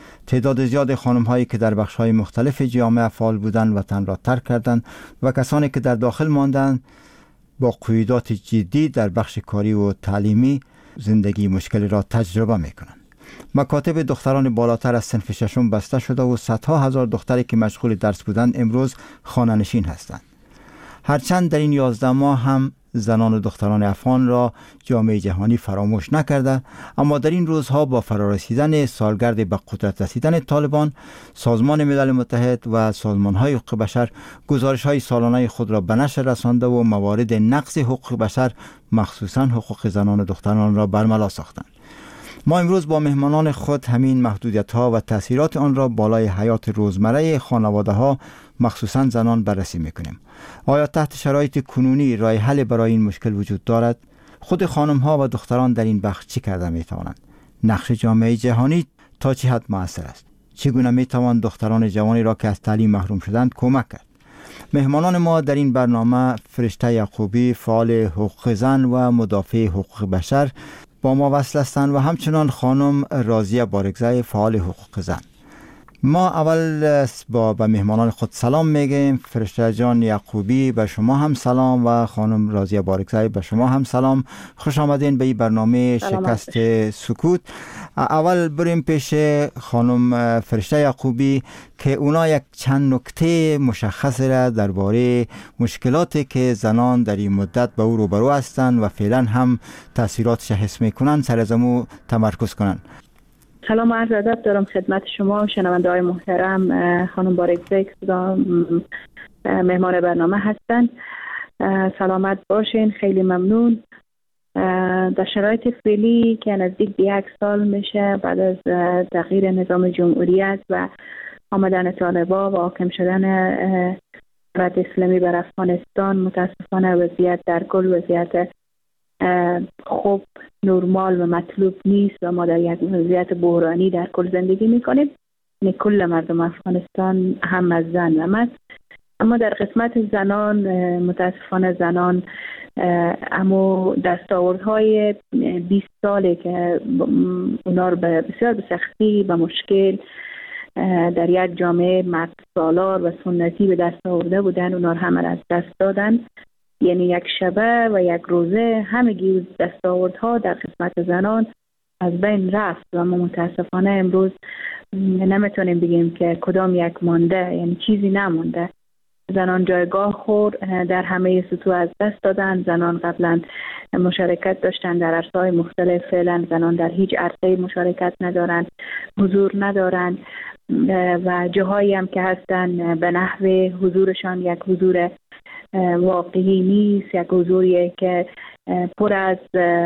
تعداد زیاد خانم هایی که در بخش های مختلف جامعه فعال بودند وطن را ترک کردند و کسانی که در داخل ماندند با قیودات جدی در بخش کاری و تعلیمی زندگی مشکلی را تجربه می کنند. مکاتب دختران بالاتر از صنف ششم بسته شده و صدها هزار دختری که مشغول درس بودند امروز خانه نشین هستند. هرچند در این یازده ماه هم زنان و دختران افغان را جامعه جهانی فراموش نکرده، اما در این روزها با فرارسیدن سالگرد به قدرت رسیدن طالبان، سازمان ملل متحد و سازمان‌های حقوق بشر گزارش‌های سالانه خود را به نشر رسانده و موارد نقض حقوق بشر مخصوصاً حقوق زنان و دختران را برملا ساختند. ما امروز با مهمانان خود همین محدودیت‌ها و تأثیرات آن را بالای حیات روزمره خانواده‌ها مخصوصاً زنان بررسی می‌کنیم. آیا تحت شرایط کنونی راه حل برای این مشکل وجود دارد؟ خود خانم‌ها و دختران در این بخش چی کرده می‌توانند؟ نقش جامعه جهانی تا چه حد مؤثر است؟ چگونه می‌توان دختران جوانی را که از تعلیم محروم شدند کمک کرد؟ مهمانان ما در این برنامه فرشته یعقوبی، فعال حقوق زن و مدافع حقوق بشر با ما وصل هستند و همچنان خانم راضیه بارگزای، فعال حقوق زن. ما اول با به مهمانان خود سلام میگیم. فرشته جان یعقوبی به شما هم سلام و خانم راضیه بارگزای به شما هم سلام. خوش آمدین به این برنامه شکست سکوت. اول بریم پیش خانم فرشته یعقوبی که اونا یک چند نکته مشخص را درباره مشکلاتی که زنان در این مدت به او روبرو هستند و فعلا هم تاثیراتش حس میکنن سر از امو تمرکز کنن. سلام و عرض ادب دارم خدمت شما شنونده های محترم. خانم بارگزای که مهمان برنامه هستند، سلامت باشین. خیلی ممنون. در شرایط فعلی که نزدیک به یک سال میشه بعد از تغییر نظام جمهوریت و آمدن طالبان و حاکم شدن دولت اسلامی بر افغانستان، متاسفانه وضعیت در کل وضعیت خوب، نرمال و مطلوب نیست و ما در یک وضعیت بحرانی در کل زندگی میکنیم. یعنی کل مردم افغانستان هم از زن و مرد. اما در قسمت زنان متاسفانه زنان اما دستاوردهای بیست ساله که اونا رو بسیار به سختی به مشکل در یک جامعه مرد سالار و سنتی به دست آورده بودن، اونا رو همه از دست دادن. یعنی یک شبه و یک روزه همگی دستاوردها در قسمت زنان از بین رفت و ما متاسفانه امروز نمیتونیم بگیم که کدام یک مانده، یعنی چیزی نمونده. زنان جایگاه خود در همه سطوح از دست دادن. زنان قبلا مشارکت داشتن در عرصه‌های مختلف، فعلا زنان در هیچ عرصه‌ای مشارکت ندارن، حضور ندارن و جاهایی هم که هستن به نحو حضورشان یک حضور واقعی نیست، یک حضوریه که پر از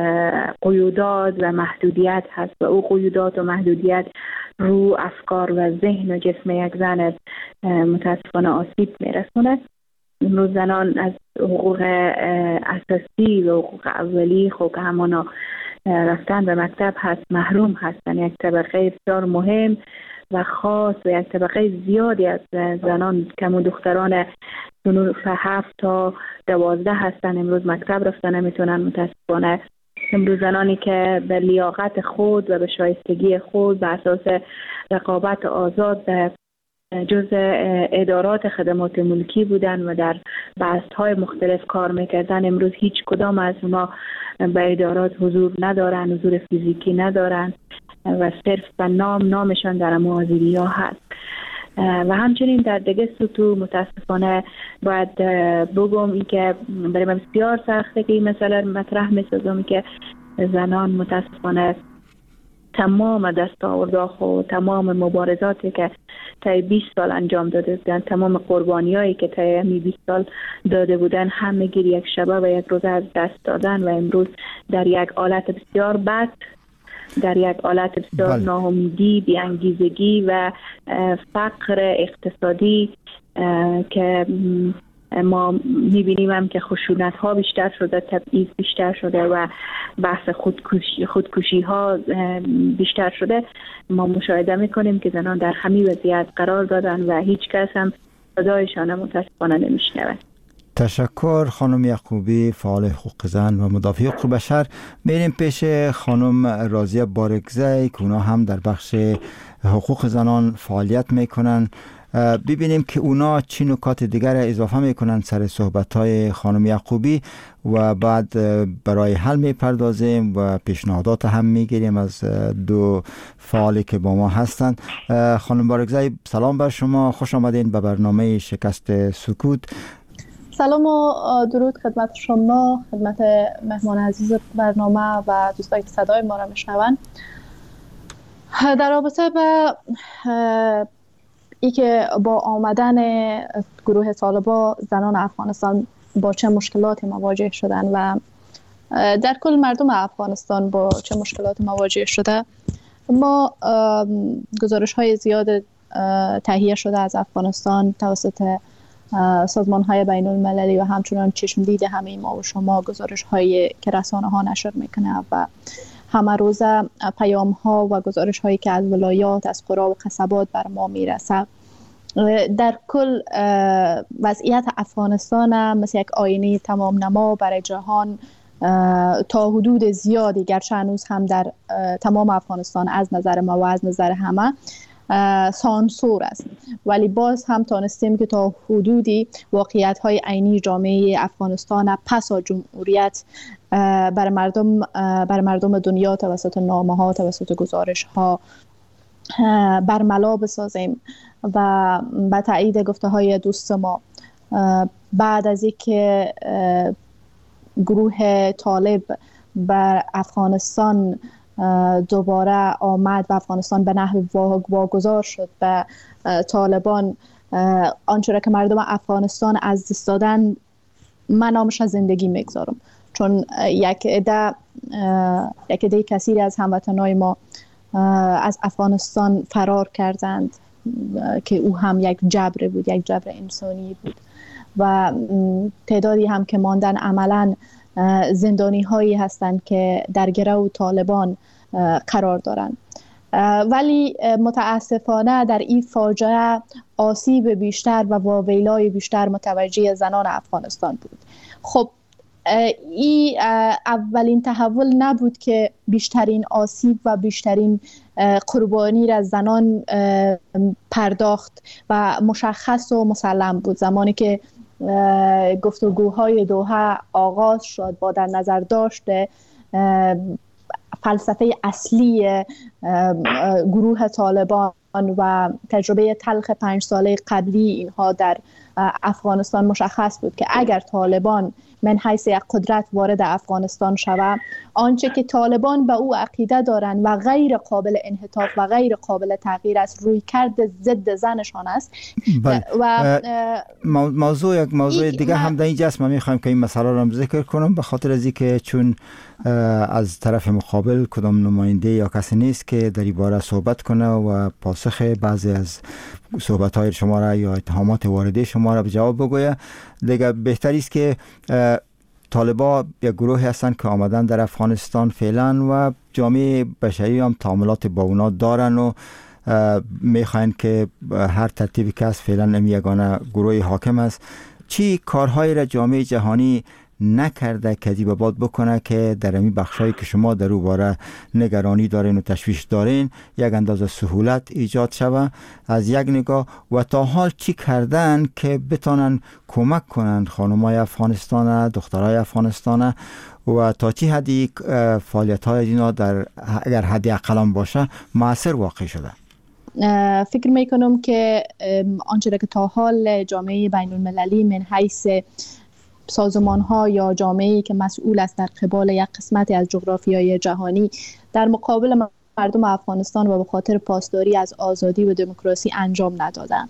قیودات و محدودیت هست و او قیودات و محدودیت رو افکار و ذهن و جسم یک زن متاسفانه آسیب میرسونه. امروز زنان از حقوق اساسی و حقوق اولی خب که همانا رفتن به مکتب هست محروم هستن. یک طبقه بسیار مهم و خاص و یک طبقه زیادی از زنان کمون دختران صنوف هفت تا دوازده هستن امروز مکتب رفتن نمیتونن. متاسفانه امروز زنانی که به لیاقت خود و به شایستگی خود به اساس رقابت آزاد به جز ادارات خدمات ملکی بودن و در بست‌های مختلف کار میکردن، امروز هیچ کدام از اونا به ادارات حضور ندارن، حضور فیزیکی ندارن و صرف به نام نامشان در معاذیری ها هست. و همچنین در دیگه سطوح متاسفانه باید بگم این که برای من بسیار سخته که این مسئله مطرح می‌سازم که زنان متاسفانه تمام دستاوردها و تمام مبارزاتی که طی بیست سال انجام داده بودن، تمام قربانیایی که طی بیست سال داده بودن، همه گیر یک شبه و یک روز از دست دادن و امروز در یک حالت بسیار بد، در یک حالت بسیار ناامیدی، بی‌انگیزگی و فقر اقتصادی که ما میبینیم هم که خشونت ها بیشتر شده، تبعیض بیشتر شده و بحث خودکشی, خودکشی ها بیشتر شده، ما مشاهده میکنیم که زنان در همین وضعیت قرار دادن و هیچ کس هم صدایشان متاسفانه نمیشنود. تشکر خانم یعقوبی، فعال حقوق زن و مدافع حقوق بشر. میریم پیش خانم راضیه بارگزی که اونا هم در بخش حقوق زنان فعالیت میکنن. ببینیم که اونا چی نکات دیگر اضافه میکنن سر صحبت‌های خانم یعقوبی و بعد برای حل میپردازیم و پیشنهادات هم میگیریم از دو فعالی که با ما هستند. خانم بارگزی، سلام بر شما، خوش آمدین به برنامه شکست سکوت. سلام و درود خدمت شما، خدمت مهمان عزیز برنامه و دوستانی که صدای ما را میشنوند. در رابطه با ای که با آمدن گروه طالبان زنان افغانستان با چه مشکلاتی مواجه شدن و در کل مردم افغانستان با چه مشکلاتی مواجه شده، ما گزارش های زیاد تهیه شده از افغانستان توسط سازمان های بین المللی و همچنان چشم دید همه ما و شما، گزارش هایی که رسانه ها نشر میکنه و همه روزه پیام ها و گزارش هایی که از ولایات، از قرى و قصبات بر ما میرسه. در کل وضعیت افغانستان مثل یک آینه تمام نما برای جهان تا حدود زیادی، گرچه هنوز هم در تمام افغانستان از نظر ما و از نظر همه سانسور است، ولی باز هم تانستیم که تا حدودی واقعیت های عینی جامعه افغانستان پس از جمهوریت بر مردم بر مردم دنیا توسط نامه ها، توسط گزارش ها برملا بسازیم. و به تایید گفته های دوست ما، بعد از اینکه گروه طالب بر افغانستان دوباره آمد و افغانستان به نحو واگذار شد به طالبان، آنچه را که مردم افغانستان از دست دادن من نامش از زندگی میگذارم، چون یک عده یک عده کثیری از هموطنای ما از افغانستان فرار کردند که او هم یک جبر بود، یک جبر انسانی بود و تعدادی هم که ماندن عملاً زندانی هایی هستند که در گرو طالبان قرار دارند. ولی متاسفانه در این فاجعه آسیب بیشتر و واویلای بیشتر متوجه زنان افغانستان بود. خب این اولین تحول نبود که بیشترین آسیب و بیشترین قربانی را زنان پرداخت و مشخص و مسلم بود. زمانی که گفتگوهای دوحه آغاز شد با در نظر داشته فلسفه اصلی گروه طالبان و تجربه تلخ پنج ساله قبلی اینها در افغانستان، مشخص بود که اگر طالبان من حیث یک قدرت وارد افغانستان شود، آنچه که طالبان به او عقیده دارند و غیر قابل انحطاط و غیر قابل تغییر است، روی کرد ضد زنشان است. بله. و موضوع یک موضوع دیگه هم در اینجا است. ما میخوایم که این مسئله را هم ذکر کنم، به خاطر از اینکه چون از طرف مقابل کدام نماینده یا کسی نیست که در این باره صحبت کنه و پاسخ بعضی از صحبت‌های شما را یا اتهامات وارده شما را به جواب بگویه. دیگه بهتری است که طالبا یک گروهی هستند که آمدن در افغانستان فعلا و جامعه بشری هم تعاملات با اونا دارن و میخواین که هر ترتیبی که از فعلا امی یگانه گروه حاکم است. چی کارهایی را جامعه جهانی نکرده که به باد بکنه که در این بخشایی که شما در او باره نگرانی دارین و تشویش دارین یک اندازه سهولت ایجاد شوه از یک نگاه، و تا حال چی کردن که بتونن کمک کنن خانمای افغانستان، دخترای افغانستان، و تا چی حدی فعالیت های اینا در اگر حدی اقلام باشه مؤثر واقع شده؟ فکر میکنم که آنچه که تا حال جامعه بین المللی من حیث سازمان ها یا جامعه‌ای که مسئول است در قبال یک قسمتی از جغرافیای جهانی در مقابل مردم افغانستان و به خاطر پاسداری از آزادی و دموکراسی انجام ندادن.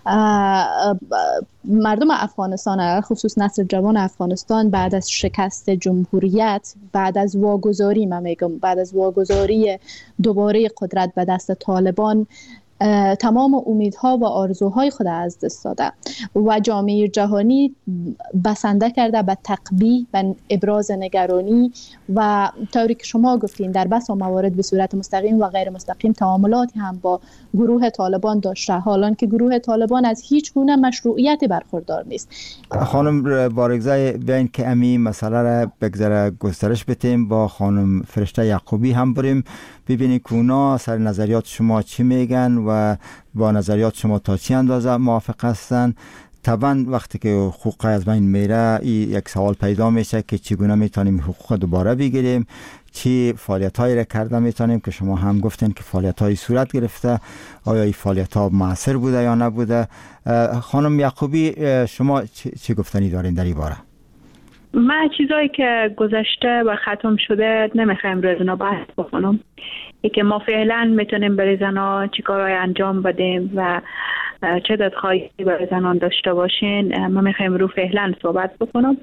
مردم افغانستان، خصوص نسل جوان افغانستان، بعد از شکست جمهوریت، بعد از واگذاری، من میگم بعد از واگذاری دوباره قدرت به دست طالبان، تمام امیدها و آرزوهای خود از دست داده و جامعه جهانی بسنده کرده به تقبیح و ابراز نگرانی و طوری که شما گفتین در بس موارد به صورت مستقیم و غیر مستقیم تعاملاتی هم با گروه طالبان داشته، حالان که گروه طالبان از هیچ گونه مشروعیت برخوردار نیست. خانم بارگزای بیاین که امی مسئله را بگذره گسترش بتیم، با خانم فرشته یعقوبی هم بریم ببینید که اونا سر نظریات شما چی میگن و با نظریات شما تا چی اندازه موافق هستن. طبعا وقتی که حقوق از بین میره یک سوال پیدا میشه که چگونه میتونیم حقوق دوباره بگیریم، چی فعالیت هایی را کرده میتونیم که شما هم گفتین که فعالیت هایی صورت گرفته، آیا این فعالیت ها موثر بوده یا نبوده. خانم یعقوبی شما چی گفتنی دارین در این باره؟ من چیزایی که گذشته و ختم شده نمیخوایم روی زنا بحث بکنم. ای که ما فعلا میتونیم برای زنا چی کارهای انجام بدیم و چه دادخواهی برای زنان داشته باشین، ما میخوایم رو فعلا صحبت بکنم.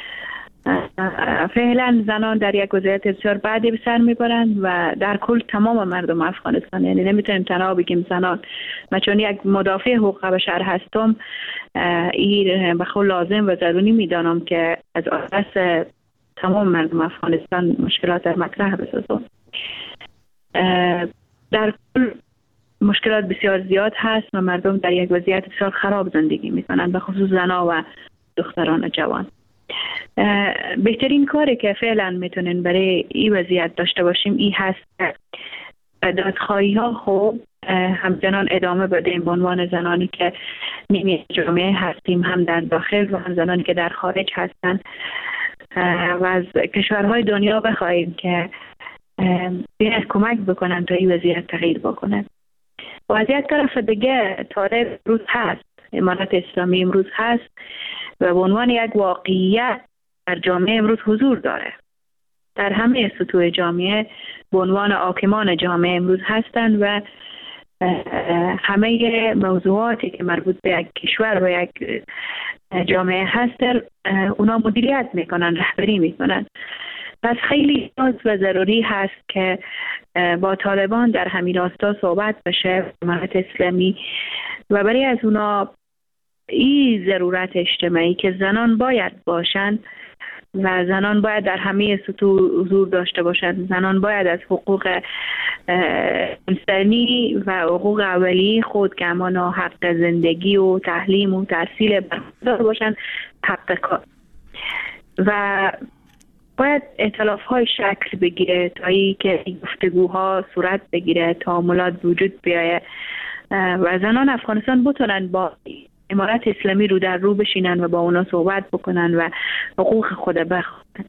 فعلا زنان در یک وضعیت بسیار بدی به سر میبرند و در کل تمام مردم افغانستان، یعنی نمیتونیم تنها بگیم زنان. من چون یک مدافع حقوق بشر هستم، این به خود لازم و ضروری میدانم که از آساس تمام مردم افغانستان مشکلات در مطرح بسازم. در کل مشکلات بسیار زیاد هست و مردم در یک وضعیت بسیار خراب زندگی میکنند، به خصوص زنان و دختران جوان. بهترین کاری که فعلا میتونین برای این وضعیت داشته باشیم این هست که دادخواهی ها خوب همچنان ادامه بدیم به عنوان زنانی که نیمه جامعه هستیم، هم در داخل و هم زنانی که در خارج هستن، و از کشورهای دنیا بخواهیم که بیاید کمک بکنن تا این وضعیت تغییر بکنه. و از یک طرف دیگه تاریخ امروز هست، امارت اسلامی امروز هست و به عنوان یک واقعیت در جامعه امروز حضور داره. در همه سطوح جامعه به عنوان حاکمان جامعه امروز هستند و همه موضوعاتی که مربوط به یک کشور و یک جامعه هست اونا مدیریت میکنن، رهبری میکنن. پس خیلی نیاز و ضروری هست که با طالبان در همین راستا صحبت بشه، امارت اسلامی، و برای از اونا این ضرورت اجتماعی که زنان باید باشن و زنان باید در همه سطوح حضور داشته باشند، زنان باید از حقوق انسانی و حقوق اولیه خود که همانا حق زندگی و تعلیم و تحصیل برخوردار باشند، حق کار، و باید ائتلاف های شکل بگیره تا ای که گفتگوها صورت بگیره، تعاملات وجود بیایه و زنان افغانستان بتونن با امارت اسلامی رو در رو بشینن و با اونا صحبت بکنن و حقوق خود بخواهن.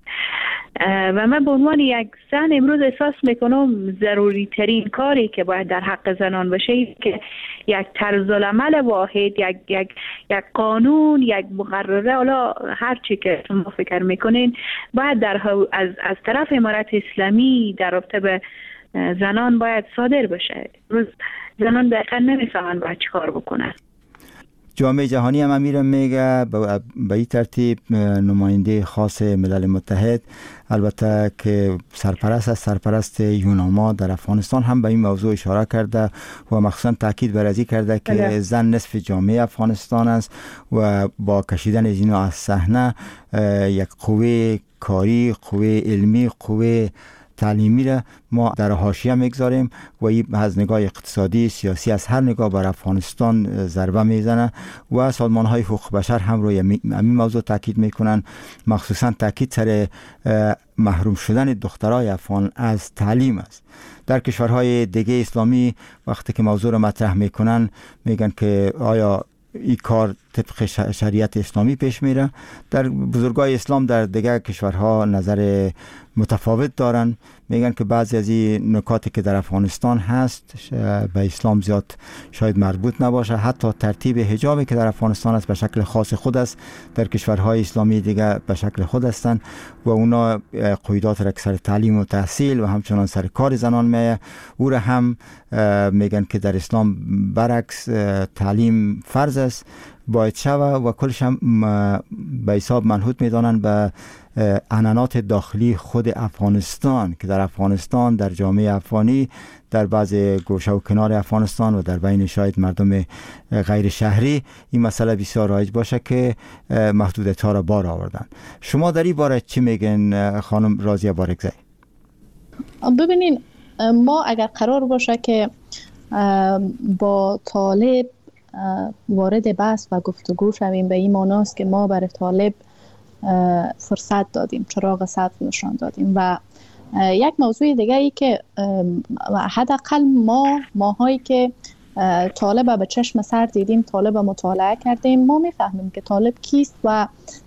و من به عنوان یک زن امروز احساس میکنم ضروری ترین کاری که باید در حق زنان بشه که یک طرز العمل واحد، یک یک یک قانون، یک مقرره، حالا هر چی که شما فکر میکنین، باید در از از طرف امارت اسلامی در رابطه به زنان باید صادر بشه. روز زنان دقیقا نمیفهمن باید چی کار بکنن. جامعه جهانی هم امیر میگه به این ترتیب نماینده خاص ملل متحد، البته که سرپرست از سرپرست یوناما در افغانستان، هم به این موضوع اشاره کرده و مخصوصا تاکید بر ازی کرده که بله. زن نصف جامعه افغانستان است و با کشیدن اینو از صحنه یک قوه کاری، قوه علمی، قوه تعلیمی را ما در حاشیه میگذاریم و این از نگاه اقتصادی، سیاسی، از هر نگاه بر افغانستان ضربه میزنه و سازمان های حقوق بشر هم روی همین موضوع تاکید میکنن، مخصوصا تاکید سر محروم شدن دخترای افغان از تعلیم است. در کشورهای دیگه اسلامی وقتی که موضوع را مطرح میکنن میگن که آیا این کار طبق شریعت اسلامی پیش میره. در بزرگای اسلام در دیگر کشورها نظر متفاوت دارن، میگن که بعضی از این نکاتی که در افغانستان هست به اسلام زیاد شاید مربوط نباشه، حتی ترتیب حجابی که در افغانستان است به شکل خاص خود است، در کشورهای اسلامی دیگر به شکل خود هستند و اونا قیودات را که سر تعلیم و تحصیل و همچنان سر کار زنان میه، او را هم میگن که در اسلام برعکس تعلیم فرض است، باید شوه و کلش هم به حساب منحوت میدانن به عنعنات داخلی خود افغانستان که در افغانستان، در جامعه افغانی، در بعض گوشه و کنار افغانستان و در بین شاید مردم غیر شهری این مسئله بسیار رایج باشه که محدودیت‌ها را بار آوردن. شما در این باره چی میگن خانم راضیه بارگزی؟ ببینین، ما اگر قرار باشه که با طالب وارد بحث و گفتگو شویم، به این معناست که ما برای طالب فرصت دادیم، چراغ سبز نشان دادیم. و یک موضوع دیگه ای که حداقل ما ماهایی که طالب به چشم سر دیدیم، طالب مطالعه کردیم، ما میفهمیم که طالب کیست و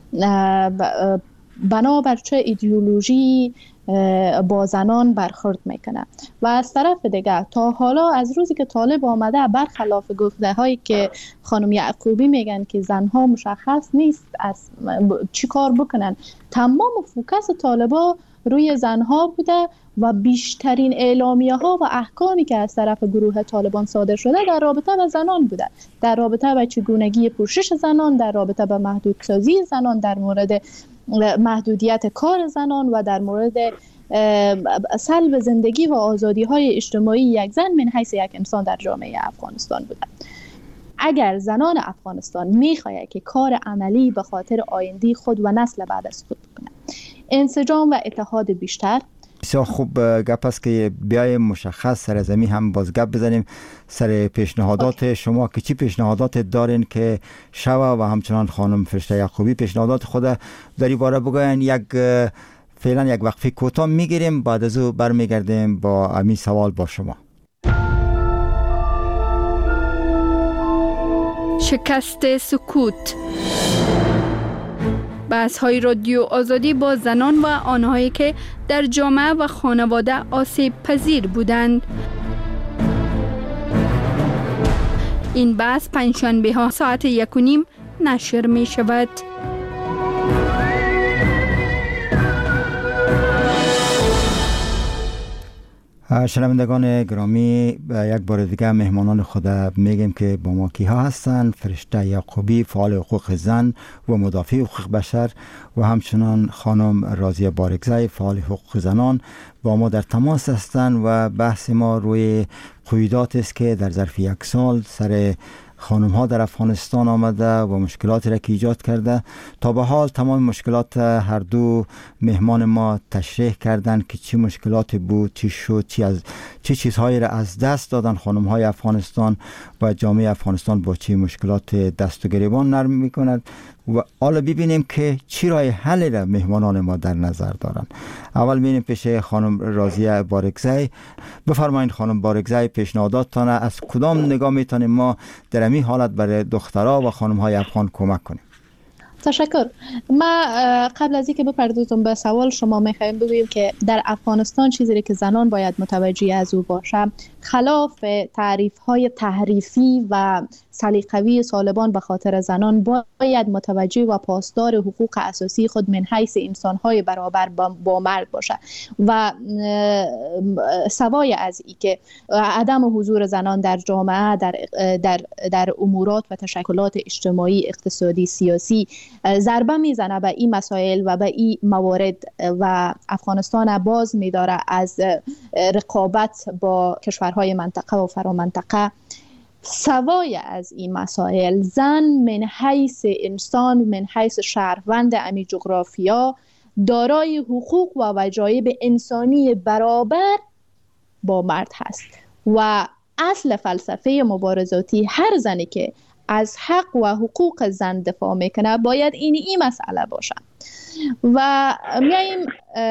بنابر چه ایدئولوژی با زنان برخورد میکنه. و از طرف دیگه تا حالا از روزی که طالب آمده، برخلاف گفته هایی که خانم یعقوبی میگن که زنها مشخص نیست از چی کار بکنن، تمام فوکس طالبا روی زنها بوده و بیشترین اعلامیه ها و احکامی که از طرف گروه طالبان صادر شده در رابطه با زنان بوده، در رابطه با چگونگی پوشش زنان، در رابطه با محدودسازی زنان، در مورد محدودیت کار زنان و در مورد سلب زندگی و آزادی های اجتماعی یک زن من حیث یک انسان در جامعه افغانستان بوده. اگر زنان افغانستان میخواهد که کار عملی به خاطر آینده خود و نسل بعد از خود بکنه، انسجام و اتحاد بیشتر. بسیار خوب گپ است که بیای مشخص سر زمین هم باز گپ بزنیم سر پیشنهادات آه. شما که چی پیشنهادات دارین که شوا و همچنان خانم فرشته یعقوبی پیشنهادات خود در این باره بگوین. یک فعلا یک وقفه کوتاه میگیریم، بعد از او برمیگردیم با همین سوال با شما. شکست سکوت. بحث های رادیو آزادی با زنان و آنهایی که در جامعه و خانواده آسیب پذیر بودند. این بحث پنجشنبه ها ساعت یک و نیم نشر می شود. شنوندگان گرامی، یک بار دیگه مهمانان خود میگیم که با ما کیها هستن: فرشته یعقوبی، فعال حقوق زن و مدافع حقوق بشر، و همچنان خانم راضیه بارگزی، فعال حقوق زنان با ما در تماس هستند و بحث ما روی قیودات است که در ظرف یک سال سر خانم ها در افغانستان آمده و مشکلاتی را که ایجاد کرده. تا به حال تمام مشکلات هر دو مهمان ما تشریح کردند که چی مشکلاتی بود، چی شد، چی از چی چیزهایی را از دست دادن خانم های افغانستان و جامعه افغانستان با چی مشکلات دست و گریبان نرم میکند. و حالا ببینیم که چی راه حل را مهمانان ما در نظر دارند. اول میریم پیش خانم راضیه بارگزی. بفرمایید خانم بارگزی، پیشنهاداتتان از کدام نگاه میتونیم ما در این حالت برای دخترها و خانم های افغان کمک کنیم؟ تشکر. ما قبل از اینکه بپردازم به سوال شما میخوایم بگویم که در افغانستان چیزی که زنان باید متوجه از او باشه، خلاف تعریف های تحریفی و سلیقه‌ای طالبان به خاطر زنان، باید متوجه و پاسدار حقوق اساسی خود من حیث انسان‌های برابر با مرد باشه و سوای از این که عدم حضور زنان در جامعه در در در امورات و تشکلات اجتماعی، اقتصادی، سیاسی ضربه میزنه به این مسائل و به این موارد و افغانستان باز می‌داره از رقابت با کشورهای منطقه و فرامنطقه. سوای از این مسائل، زن من حیث انسان، من حیث شهروند امی جغرافیا، دارای حقوق و وجایب انسانی برابر با مرد هست و اصل فلسفه مبارزاتی هر زنی که از حق و حقوق زن دفاع میکنه باید این این مسئله باشه. و میاییم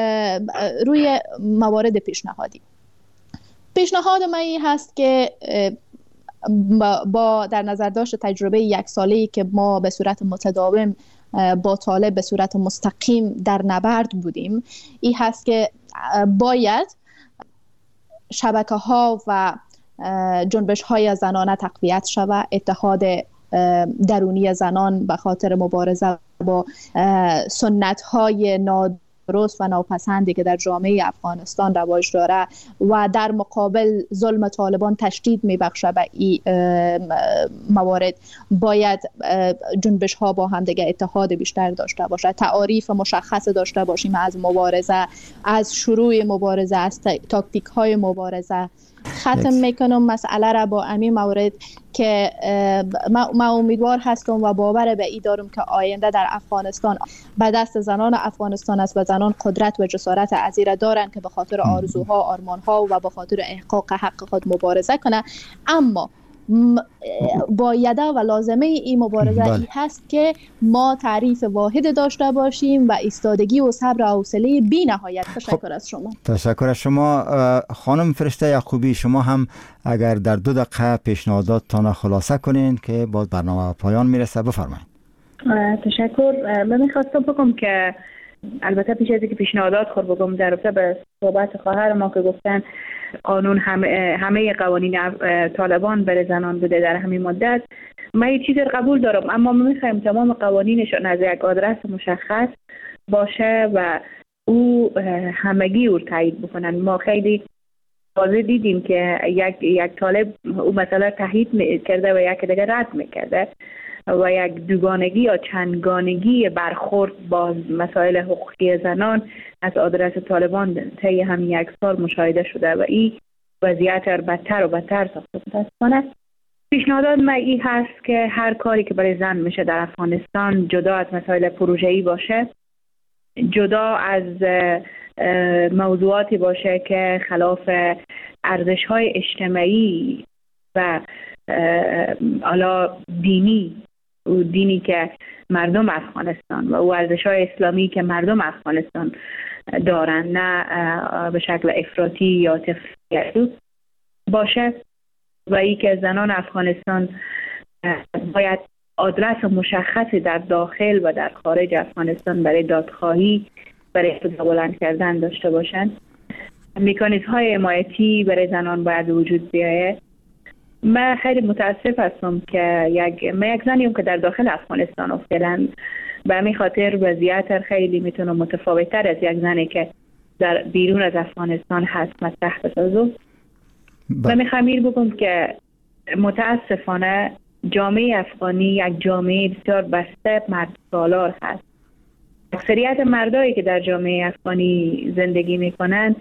روی موارد پیشنهادی. پیشنهاد من این هست که با در نظر داشت تجربه یک ساله‌ای که ما به صورت متداوم با طالب به صورت مستقیم در نبرد بودیم، این هست که باید شبکه ها و جنبش های زنانه تقویت شود، اتحاد درونی زنان به خاطر مبارزه با سنت های درست و ناپسندی که در جامعه افغانستان رواج داره و در مقابل ظلم طالبان تشدید میبخشه به این موارد، باید جنبش ها با هم دیگه اتحاد بیشتر داشته باشه، تعاریف مشخص داشته باشیم از مبارزه، از شروع مبارزه، از تاکتیک های مبارزه. ختم میکنم مسئله را با امی مورد که ما امیدوار هستم و باور به ای دارم که آینده در افغانستان به دست زنان افغانستان است و زنان قدرت و جسارت عظیمی دارند که به خاطر آرزوها، آرمانها و به خاطر احقاق حق خود مبارزه کنند. اما بایده و لازمه این مبارزه ای هست که ما تعریف واحد داشته باشیم و ایستادگی و صبر و حوصله بی نهایت. تشکر از شما. تشکر از شما خانم فرشته یعقوبی. شما هم اگر در دو دقیقه پیشنهاداتتان خلاصه کنین که باز برنامه پایان میرسه بفرمایید. تشکر. من میخواستم بگم که البته پیش از اینکه پیشنهادات خود بگم در رابطه به صحبت خواهر ما که گفتن قانون همه, همه قوانین طالبان برای زنان بوده در همین مدت، من یه چیز قبول دارم، اما ما میخوایم تمام قوانینشون از یک آدرس مشخص باشه و او همگی او تایید بکنن. ما خیلی واضح دیدیم که یک یک طالب او مثلا تایید کرده و یک دیگه رد میکرده و یک دوگانگی یا چندگانگی برخورد با مسائل حقوقی زنان از آدرس طالبان طی همین یک سال مشاهده شده و این وضعیت را بدتر و بدتر ساخته متاسفانه. پیشنهادات من این هست که هر کاری که برای زن میشه در افغانستان، جدا از مسائل پروژه‌ای باشه، جدا از موضوعاتی باشه که خلاف ارزش‌های اجتماعی و حالا دینی و دینی که مردم افغانستان و او ارزش‌های اسلامی که مردم افغانستان دارن، نه به شکل افراطی یا تفریطی باشه، و ای که زنان افغانستان باید آدرس مشخصی در داخل و در خارج افغانستان برای دادخواهی، برای صدا بلند کردن داشته باشند. مکانیزم‌های حمایتی برای زنان باید وجود بیاید. من خیلی متاسف هستم که یک من یک زنیم که در داخل افغانستان افتادم، به همین خاطر وضعیت خیلی میتونه متفاوت‌تر از یک زنی که در بیرون از افغانستان هست مطرح بسازم. و میخوام این بگم که متاسفانه جامعه افغانی یک جامعه بسیار بسته مرد سالار هست. اکثریت مردایی که در جامعه افغانی زندگی میکنند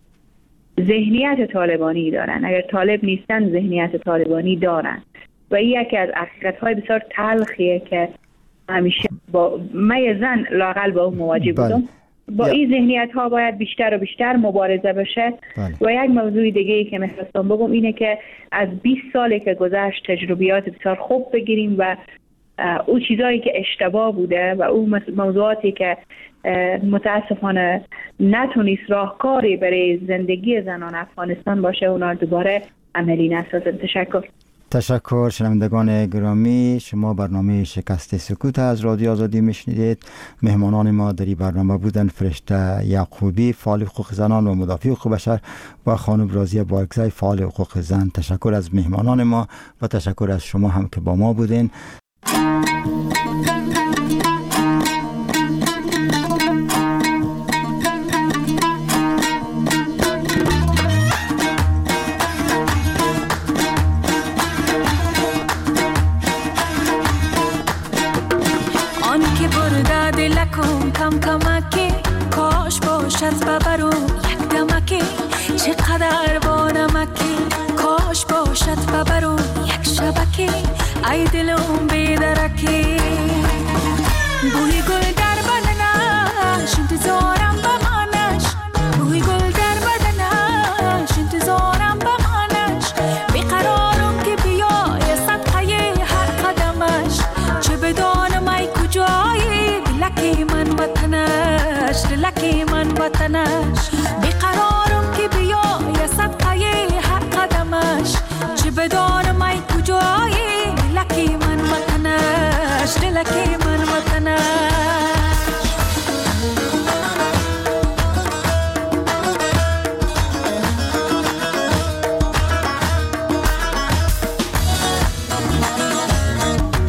ذهنیت طالبانی دارن. اگر طالب نیستن ذهنیت طالبانی دارن و این یکی از حقیقت‌های بسیار تلخیه که همیشه با من زن لااقل با اون مواجه بودم. با این ذهنیت ها باید بیشتر و بیشتر مبارزه بشه. بله. و یک موضوع دیگه ای که می‌خواستم بگم اینه که از بیست سالی که گذشت تجربیات بسیار خوب بگیریم و او چیزایی که اشتباه بوده و او موضوعاتی که متاسفانه نتونست راهکاری برای زندگی زنان افغانستان باشه اونا دوباره عملی نسازن. تشکر. تشکر. شنوندگان گرامی، شما برنامه شکست سکوت از رادیو آزادی میشنیدید. مهمانان ما در این برنامه بودن فرشته یعقوبی، فعال حقوق زنان و مدافع حقوق بشر، و خانم رازیه بارکزی، فعال حقوق زن. تشکر از مهمانان ما و تشکر از شما هم که با ما بودین. کم کمکی کاش باشد ببرو یک دمکی، چقدر با نمکی کاش باشد ببرو یک شبکی، ای دلم بیدرکی. بوی گل در بدنش انتظارم بمانش، بوی گل در بدنش انتظارم بمانش، بیقرارم که بیای صدقه هر قدمش، چه بدانم ای کجایی دلکی من وطنش، دلکی من وطنش، بیقرارم که بیای صدقه هر قدمش، چه بدانم ای کجایی دلکی من وطنش، دلکی من وطنش.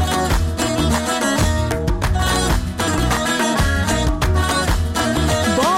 با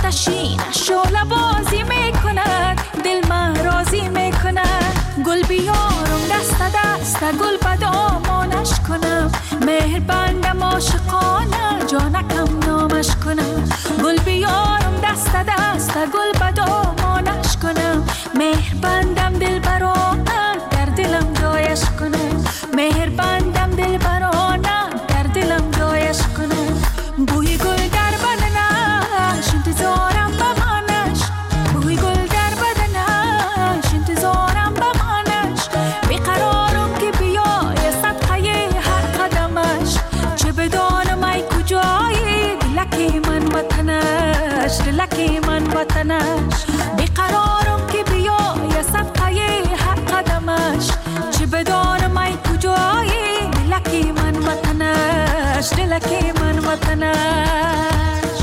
آتشین شعله بازی میکند دل من راضی میکند گل بیارم دست دست گل به دامانش کنم مهر بندم عاشقانه جانکم نامش کنم گل بیارم دست دست گل به دامانش کنم مهر بندم دل برانه در دلم جایش کنم مهر بندم دل برانه در دلم جایش کنم بوی گل در بدنش انتظارم بمانش بوی گل در بدنش انتظارم بمانش بیقرارم که بیای صدقه هر قدمش چه بدانم ای کجایی دلکی من وطنش دلکی من وطنش بیقرارم که بیای صدقه هر قدمش چه بدانم ای کجایی دلکی من وطنش دلکی من وطنش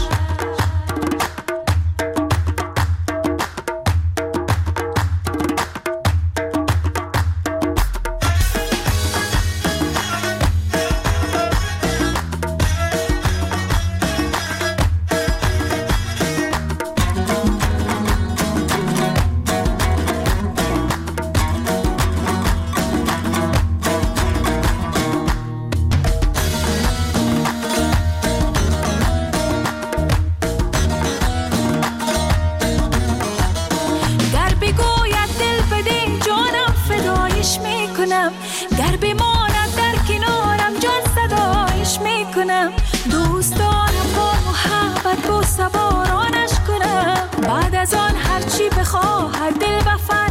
گر بماند در کنارم جان صدایش میکنم دوست دارم با محبت با سوارانش کنم بعد از آن هرچی بخواهد دل بفر